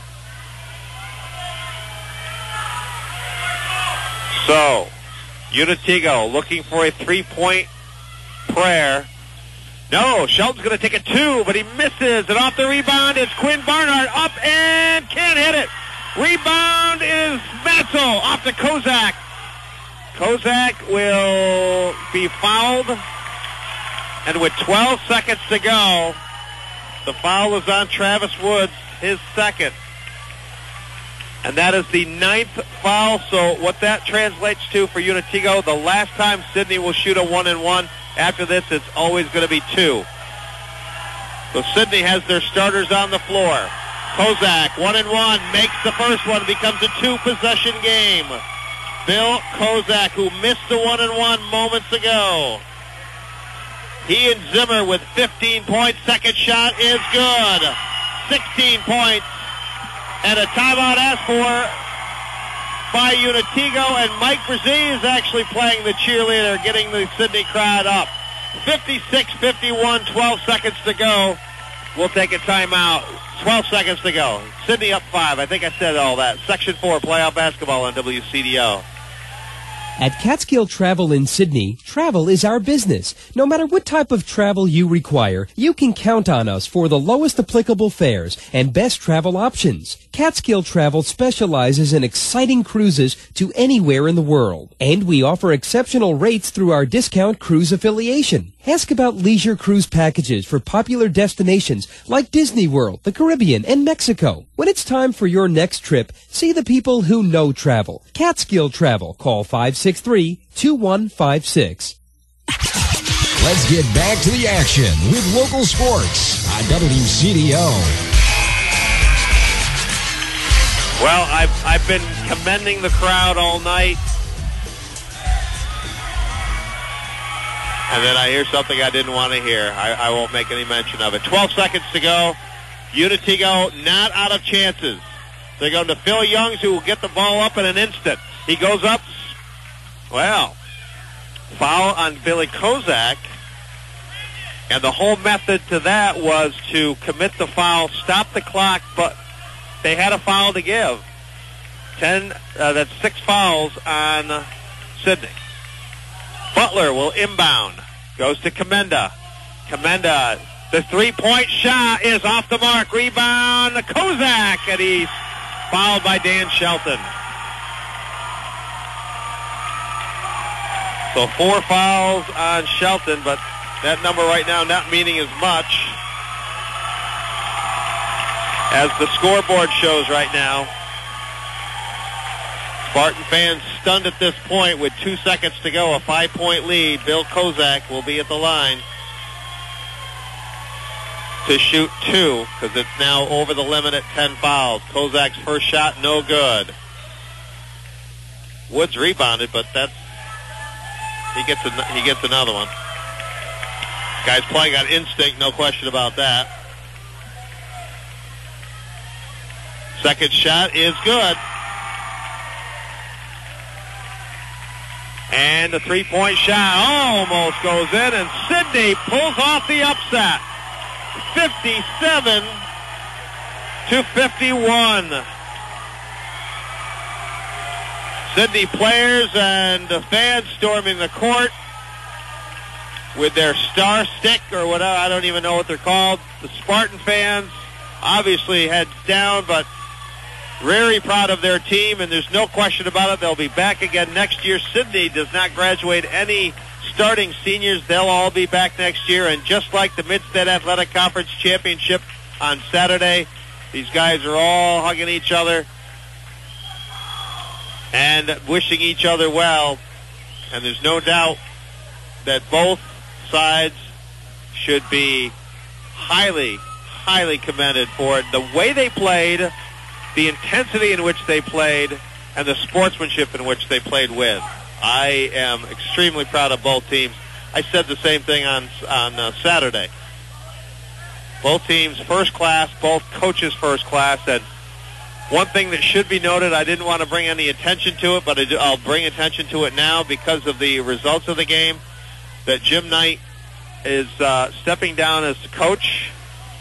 So, Unitigo looking for a three-point prayer. No, Shelton's going to take a two, but he misses. And off the rebound is Quinn Barnhart up and can't hit it. Rebound is Matzel off to Kozak. Kozak will be fouled. And with twelve seconds to go, the foul is on Travis Woods, his second. And that is the ninth foul. So what that translates to for Unitigo, the last time Sidney will shoot a one-and-one. After this, it's always going to be two. So Sidney has their starters on the floor. Kozak, one-and-one, makes the first one, becomes a two-possession game. Bill Kozak, who missed the one-and-one moments ago. He and Zimmer with fifteen points. Second shot is good. sixteen points. And a timeout asked for by Unitigo. And Mike Brzee is actually playing the cheerleader, getting the Sidney crowd up. fifty-six fifty-one, twelve seconds to go. We'll take a timeout. twelve seconds to go. Sidney up five. I think I said all that. Section four, playoff basketball on W C D O. At Catskill Travel in Sydney, travel is our business. No matter what type of travel you require, you can count on us for the lowest applicable fares and best travel options. Catskill Travel specializes in exciting cruises to anywhere in the world. And we offer exceptional rates through our discount cruise affiliation. Ask about leisure cruise packages for popular destinations like Disney World, the Caribbean, and Mexico. When it's time for your next trip, see the people who know travel. Catskill Travel. Call five six three, two one five six. Let's get back to the action with local sports on W C D O. Well, I've, I've been commending the crowd all night. And then I hear something I didn't want to hear. I, I won't make any mention of it. twelve seconds to go. Unitigo not out of chances. They're going to Phil Youngs, who will get the ball up in an instant. He goes up. Well, foul on Billy Kozak. And the whole method to that was to commit the foul, stop the clock, but they had a foul to give. Ten, uh, that's six fouls on uh, Sidney. Butler will inbound. Goes to Commenda. Commenda, the three-point shot is off the mark. Rebound, Kozak, and he's fouled by Dan Shelton. So four fouls on Shelton, but that number right now not meaning as much as the scoreboard shows right now. Spartan fans stunned at this point with two seconds to go, a five-point lead. Bill Kozak will be at the line to shoot two because it's now over the limit at ten fouls. Kozak's first shot, no good. Woods rebounded, but that's he gets an, he gets another one. Guy's playing on instinct, no question about that. Second shot is good. And the three-point shot almost goes in, and Sidney pulls off the upset. fifty-seven to fifty-one. Sidney players and the fans storming the court with their star stick or whatever. I don't even know what they're called. The Spartan fans obviously heads down, but very proud of their team, and there's no question about it. They'll be back again next year. Sidney does not graduate any starting seniors. They'll all be back next year, and just like the Mid-State Athletic Conference Championship on Saturday, these guys are all hugging each other and wishing each other well, and there's no doubt that both sides should be highly, highly commended for it. The way they played, the intensity in which they played, and the sportsmanship in which they played with. I am extremely proud of both teams. I said the same thing on on uh, Saturday. Both teams first class, both coaches first class, and one thing that should be noted, I didn't want to bring any attention to it, but I do, I'll bring attention to it now because of the results of the game, that Jim Knight is uh, stepping down as coach,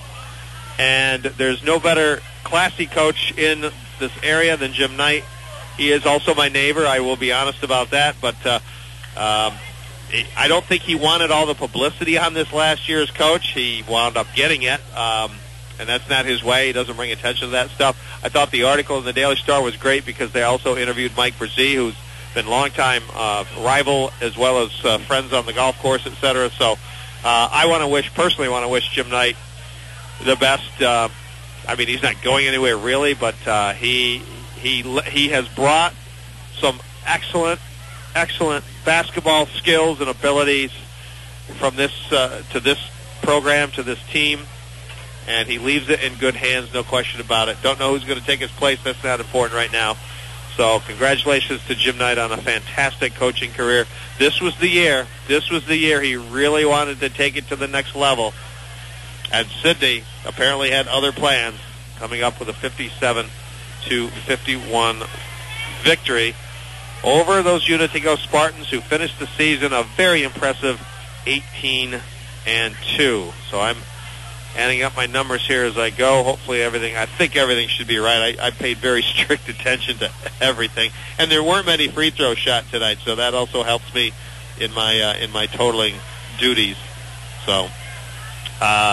and there's no better classy coach in this area than Jim Knight. He is also my neighbor. I will be honest about that, but uh, um, I don't think he wanted all the publicity on this last year's coach. He wound up getting it, um, and that's not his way. He doesn't bring attention to that stuff. I thought the article in the Daily Star was great because they also interviewed Mike Brzee, who's been a longtime uh, rival as well as uh, friends on the golf course, et cetera. So uh, I want to wish, personally want to wish Jim Knight the best. Uh, I mean, he's not going anywhere really, but uh, he he he has brought some excellent, excellent basketball skills and abilities from this uh, to this program, to this team, and he leaves it in good hands, no question about it. Don't know who's going to take his place. That's not important right now. So congratulations to Jim Knight on a fantastic coaching career. This was the year. This was the year he really wanted to take it to the next level. And Sidney apparently had other plans, coming up with a fifty-seven to fifty-one victory over those Unitigo Spartans, who finished the season a very impressive eighteen and two. So I'm adding up my numbers here as I go. Hopefully everything, I think everything should be right. I, I paid very strict attention to everything. And there weren't many free throw shots tonight, so that also helps me in my uh, in my totaling duties. So uh,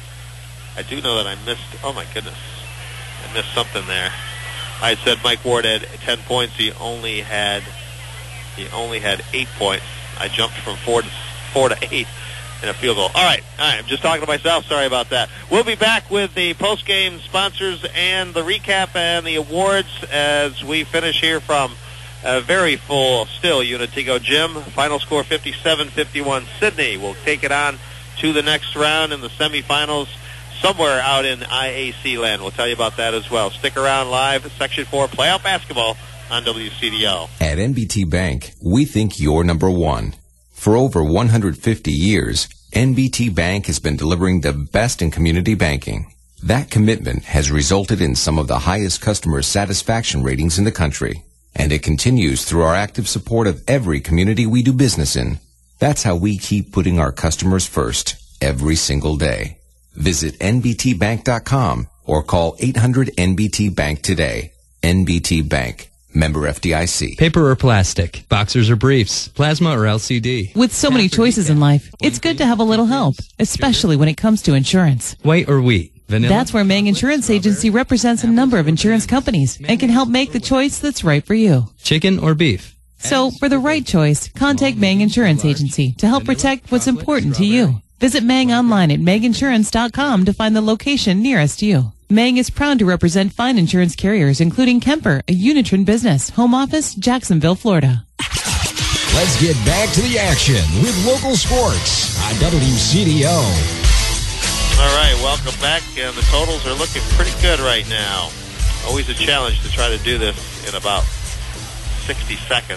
I do know that I missed, oh my goodness, I missed something there. I said Mike Ward had ten points. He only had he only had eight points. I jumped from four to four to eight in a field goal. All right, all right. I'm just talking to myself. Sorry about that. We'll be back with the post-game sponsors and the recap and the awards as we finish here from a very full, still, Unitigo Gym. Final score fifty-seven fifty-one. Sidney will take it on to the next round in the semifinals somewhere out in I A C land. We'll tell you about that as well. Stick around. Live, Section four playoff basketball on W C D O. At N B T Bank, we think you're number one. For over one hundred fifty years, N B T Bank has been delivering the best in community banking. That commitment has resulted in some of the highest customer satisfaction ratings in the country, and it continues through our active support of every community we do business in. That's how we keep putting our customers first every single day. Visit N B T bank dot com or call eight hundred N B T bank today. N B T Bank. Member F D I C. Paper or plastic? Boxers or briefs? Plasma or L C D? With so many choices in life, it's good to have a little help, especially when it comes to insurance. White or wheat? Vanilla? That's where Mang Insurance Agency represents a number of insurance companies and can help make the choice that's right for you. Chicken or beef? So, for the right choice, contact Mang Insurance Agency to help protect what's important to you. Visit Mang online at mang insurance dot com to find the location nearest you. Mang is proud to represent fine insurance carriers, including Kemper, a Unitron business, home office, Jacksonville, Florida. Let's get back to the action with local sports on W C D O. All right, welcome back. And the totals are looking pretty good right now. Always a challenge to try to do this in about sixty seconds.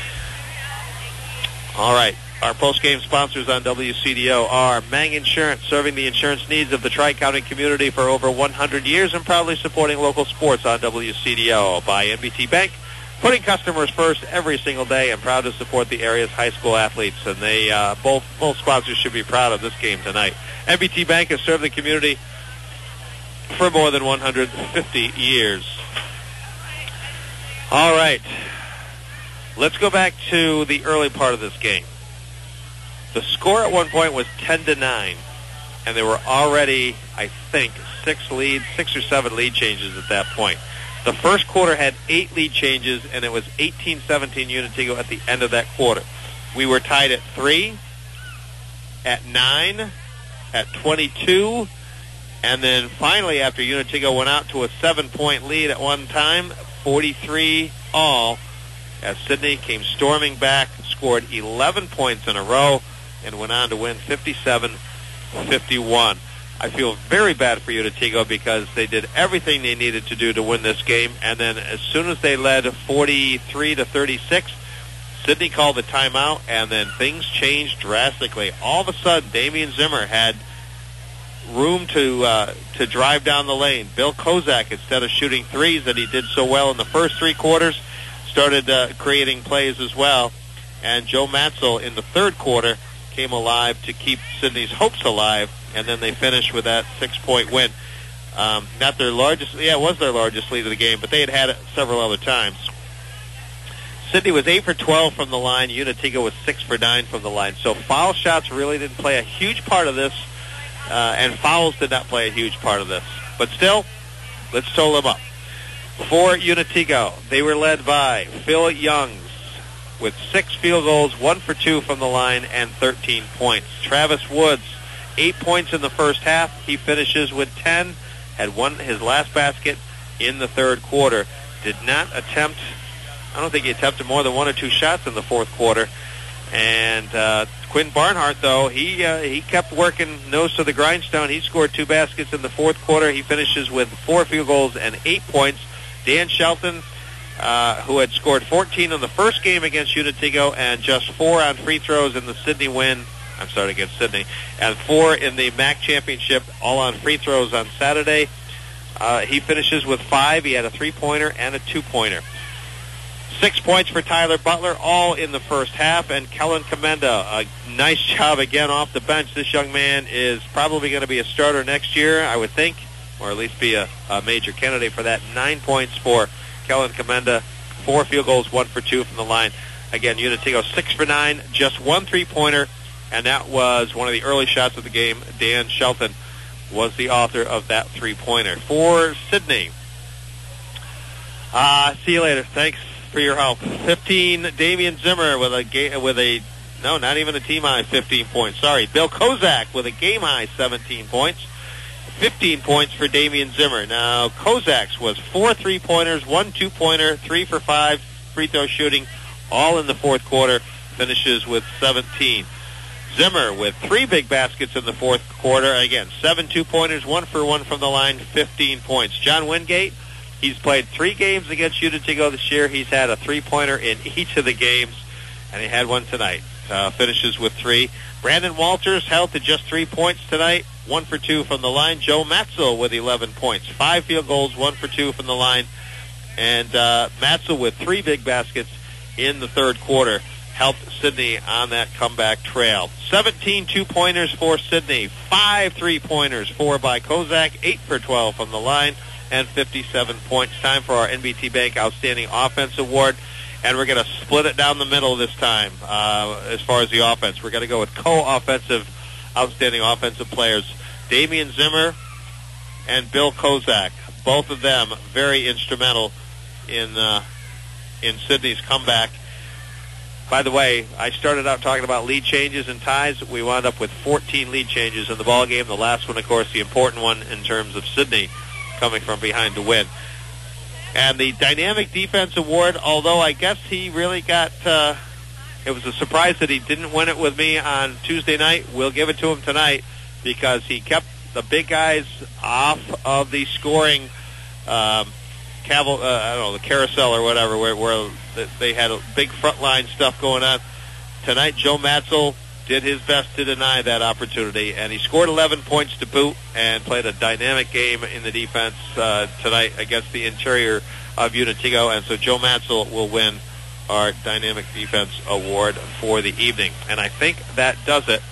All right. Our post-game sponsors on W C D O are Mang Insurance, serving the insurance needs of the Tri-County community for over one hundred years and proudly supporting local sports on W C D O. By N B T Bank, putting customers first every single day and proud to support the area's high school athletes. And they uh, both both sponsors should be proud of this game tonight. N B T Bank has served the community for more than one hundred fifty years. All right. Let's go back to the early part of this game. The score at one point was ten to nine, and there were already, I think, six lead, six or seven lead changes at that point. The first quarter had eight lead changes, and it was eighteen seventeen Unitigo at the end of that quarter. We were tied at three, at nine, at twenty-two, and then finally, after Unitigo went out to a seven-point lead at one time, forty-three all, as Sidney came storming back, scored eleven points in a row, and went on to win fifty-seven fifty-one. I feel very bad for Unitigo because they did everything they needed to do to win this game, and then as soon as they led forty-three to thirty-six, Sidney called the timeout, and then things changed drastically. All of a sudden, Damian Zimmer had room to uh, to drive down the lane. Bill Kozak, instead of shooting threes that he did so well in the first three quarters, started uh, creating plays as well. And Joe Matzel in the third quarter came alive to keep Sidney's hopes alive, and then they finished with that six-point win. Um, not their largest, yeah, it was their largest lead of the game, but they had had it several other times. Sidney was eight for twelve from the line. Unitigo was six for nine from the line. So foul shots really didn't play a huge part of this, uh, and fouls did not play a huge part of this. But still, let's total them up. For Unitigo, they were led by Phil Youngs with six field goals, one for two from the line, and thirteen points. Travis Woods, eight points in the first half. He finishes with ten, had won his last basket in the third quarter. Did not attempt, I don't think he attempted more than one or two shots in the fourth quarter. And uh, Quinn Barnhart, though, he uh, he kept working nose to the grindstone. He scored two baskets in the fourth quarter. He finishes with four field goals and eight points. Dan Shelton, uh, who had scored fourteen in the first game against Unitigo and just four on free throws in the Sidney win, I'm sorry, against Sidney, and four in the M A C championship, all on free throws on Saturday. Uh, he finishes with five. He had a three-pointer and a two-pointer. Six points for Tyler Butler, all in the first half, and Kellen Commenda, a nice job again off the bench. This young man is probably going to be a starter next year, I would think, or at least be a, a major candidate for that. Nine points for Kellen Commenda, four field goals, one for two from the line. Again, Unitigo six for nine, just one three-pointer, and that was one of the early shots of the game. Dan Shelton was the author of that three-pointer. For Sidney, uh, see you later. Thanks for your help. fifteen, Damian Zimmer with a ga- with a no, not even a team high fifteen points. Sorry, Bill Kozak with a game high seventeen points. fifteen points for Damian Zimmer. Now, Kozak's was four three-pointers, one two-pointer, three for five, free throw shooting, all in the fourth quarter, finishes with seventeen. Zimmer with three big baskets in the fourth quarter. Again, seven two-pointers, one for one from the line, fifteen points. John Wingate, he's played three games against Unitigo this year. He's had a three-pointer in each of the games, and he had one tonight. Uh, finishes with three. Brandon Walters held to just three points tonight, one for two from the line. Joe Matzel with eleven points, five field goals, one for two from the line. And uh, Matzel with three big baskets in the third quarter helped Sidney on that comeback trail. seventeen two-pointers for Sidney, five three-pointers, four by Kozak, eight for twelve from the line, fifty-seven points. Time for our N B T Bank Outstanding Offense Award, and we're going to split it down the middle this time uh, as far as the offense. We're going to go with co-offensive Outstanding Offensive Players, Damian Zimmer and Bill Kozak. Both of them very instrumental in uh, in Sydney's comeback. By the way, I started out talking about lead changes and ties. We wound up with fourteen lead changes in the ball game. The last one, of course, the important one in terms of Sydney coming from behind to win. And the Dynamic Defense Award, although I guess he really got, uh, it was a surprise that he didn't win it with me on Tuesday night. We'll give it to him tonight because he kept the big guys off of the scoring um, caval- uh, I don't know, the carousel or whatever, where, where they had a big frontline stuff going on. Tonight, Joe Matzel did his best to deny that opportunity, and he scored eleven points to boot and played a dynamic game in the defense uh, tonight against the interior of Unitigo, and so Joe Matzel will win our Dynamic Defense Award for the evening. And I think that does it.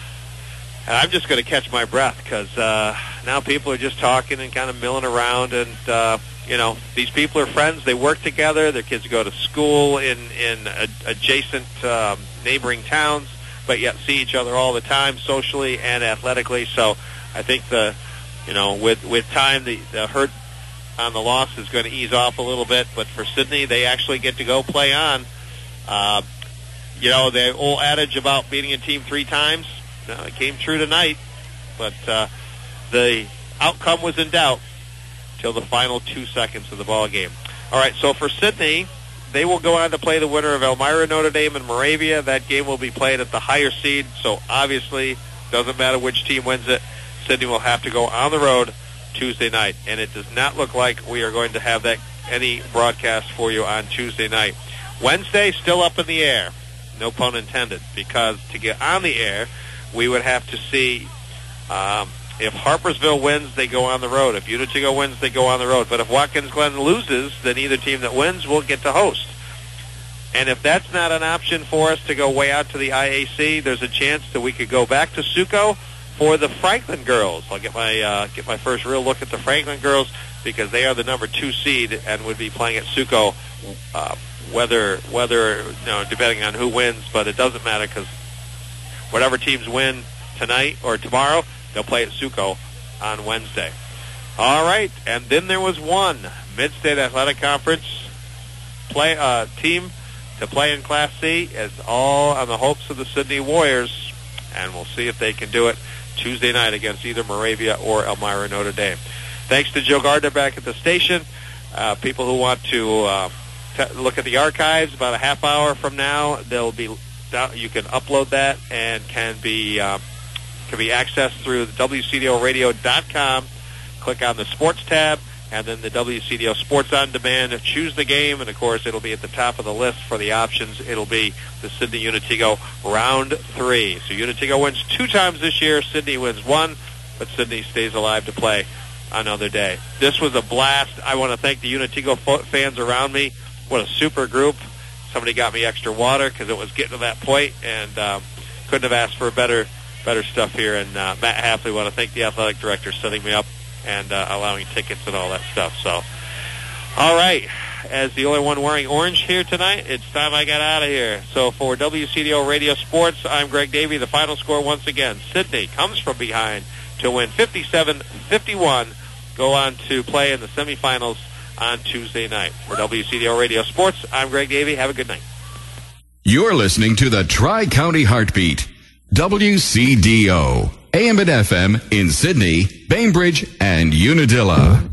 And I'm just going to catch my breath because uh, now people are just talking and kind of milling around, and uh, you know, these people are friends. They work together. Their kids go to school in in a, adjacent um, neighboring towns, but yet see each other all the time, socially and athletically. So I think the, you know, with with time, the, the hurt on the loss is going to ease off a little bit. But for Sydney, they actually get to go play on. Uh, you know, the old adage about beating a team three times, no, it came true tonight. But uh, the outcome was in doubt till the final two seconds of the ball game. All right, so for Sydney, they will go on to play the winner of Elmira, Notre Dame, and Moravia. That game will be played at the higher seed, so obviously doesn't matter which team wins it. Sydney will have to go on the road Tuesday night, and it does not look like we are going to have that any broadcast for you on Tuesday night. Wednesday, still up in the air, no pun intended, because to get on the air, we would have to see um, if Harpersville wins, they go on the road. If Unitigo wins, they go on the road. But if Watkins Glen loses, then either team that wins will get to host. And if that's not an option for us to go way out to the I A C, there's a chance that we could go back to Suco for the Franklin girls. I'll get my uh, get my first real look at the Franklin girls because they are the number two seed and would be playing at Suco, uh, whether whether you know depending on who wins. But it doesn't matter because whatever teams win tonight or tomorrow, they'll play at Suco on Wednesday. All right, and then there was one Mid-State Athletic Conference play uh, team to play in Class C. It's all on the hopes of the Sydney Warriors, and we'll see if they can do it Tuesday night against either Moravia or Elmira Notre Dame. Thanks to Joe Gardner back at the station. Uh, people who want to uh, t- look at the archives, about a half hour from now, they'll be you can upload that and can be uh, can be accessed through W C D O radio dot com. Click on the Sports tab, and then the W C D O Sports On Demand. Choose the game, and, of course, it'll be at the top of the list for the options. It'll be the Sydney Unitigo Round three. So Unitigo wins two times this year. Sydney wins one, but Sydney stays alive to play another day. This was a blast. I want to thank the Unitigo fans around me. What a super group. Somebody got me extra water because it was getting to that point, and um, couldn't have asked for better better stuff here. And uh, Matt Hafley, want to thank the athletic director setting me up and uh, allowing tickets and all that stuff. So, all right, as the only one wearing orange here tonight, it's time I got out of here. So for W C D O Radio Sports, I'm Greg Davey. The final score once again, Sydney comes from behind to win fifty-seven fifty-one, go on to play in the semifinals on Tuesday night. For W C D O Radio Sports, I'm Greg Davey. Have a good night. You're listening to the Tri-County Heartbeat, W C D O, A M and F M in Sydney, Bainbridge, and Unadilla.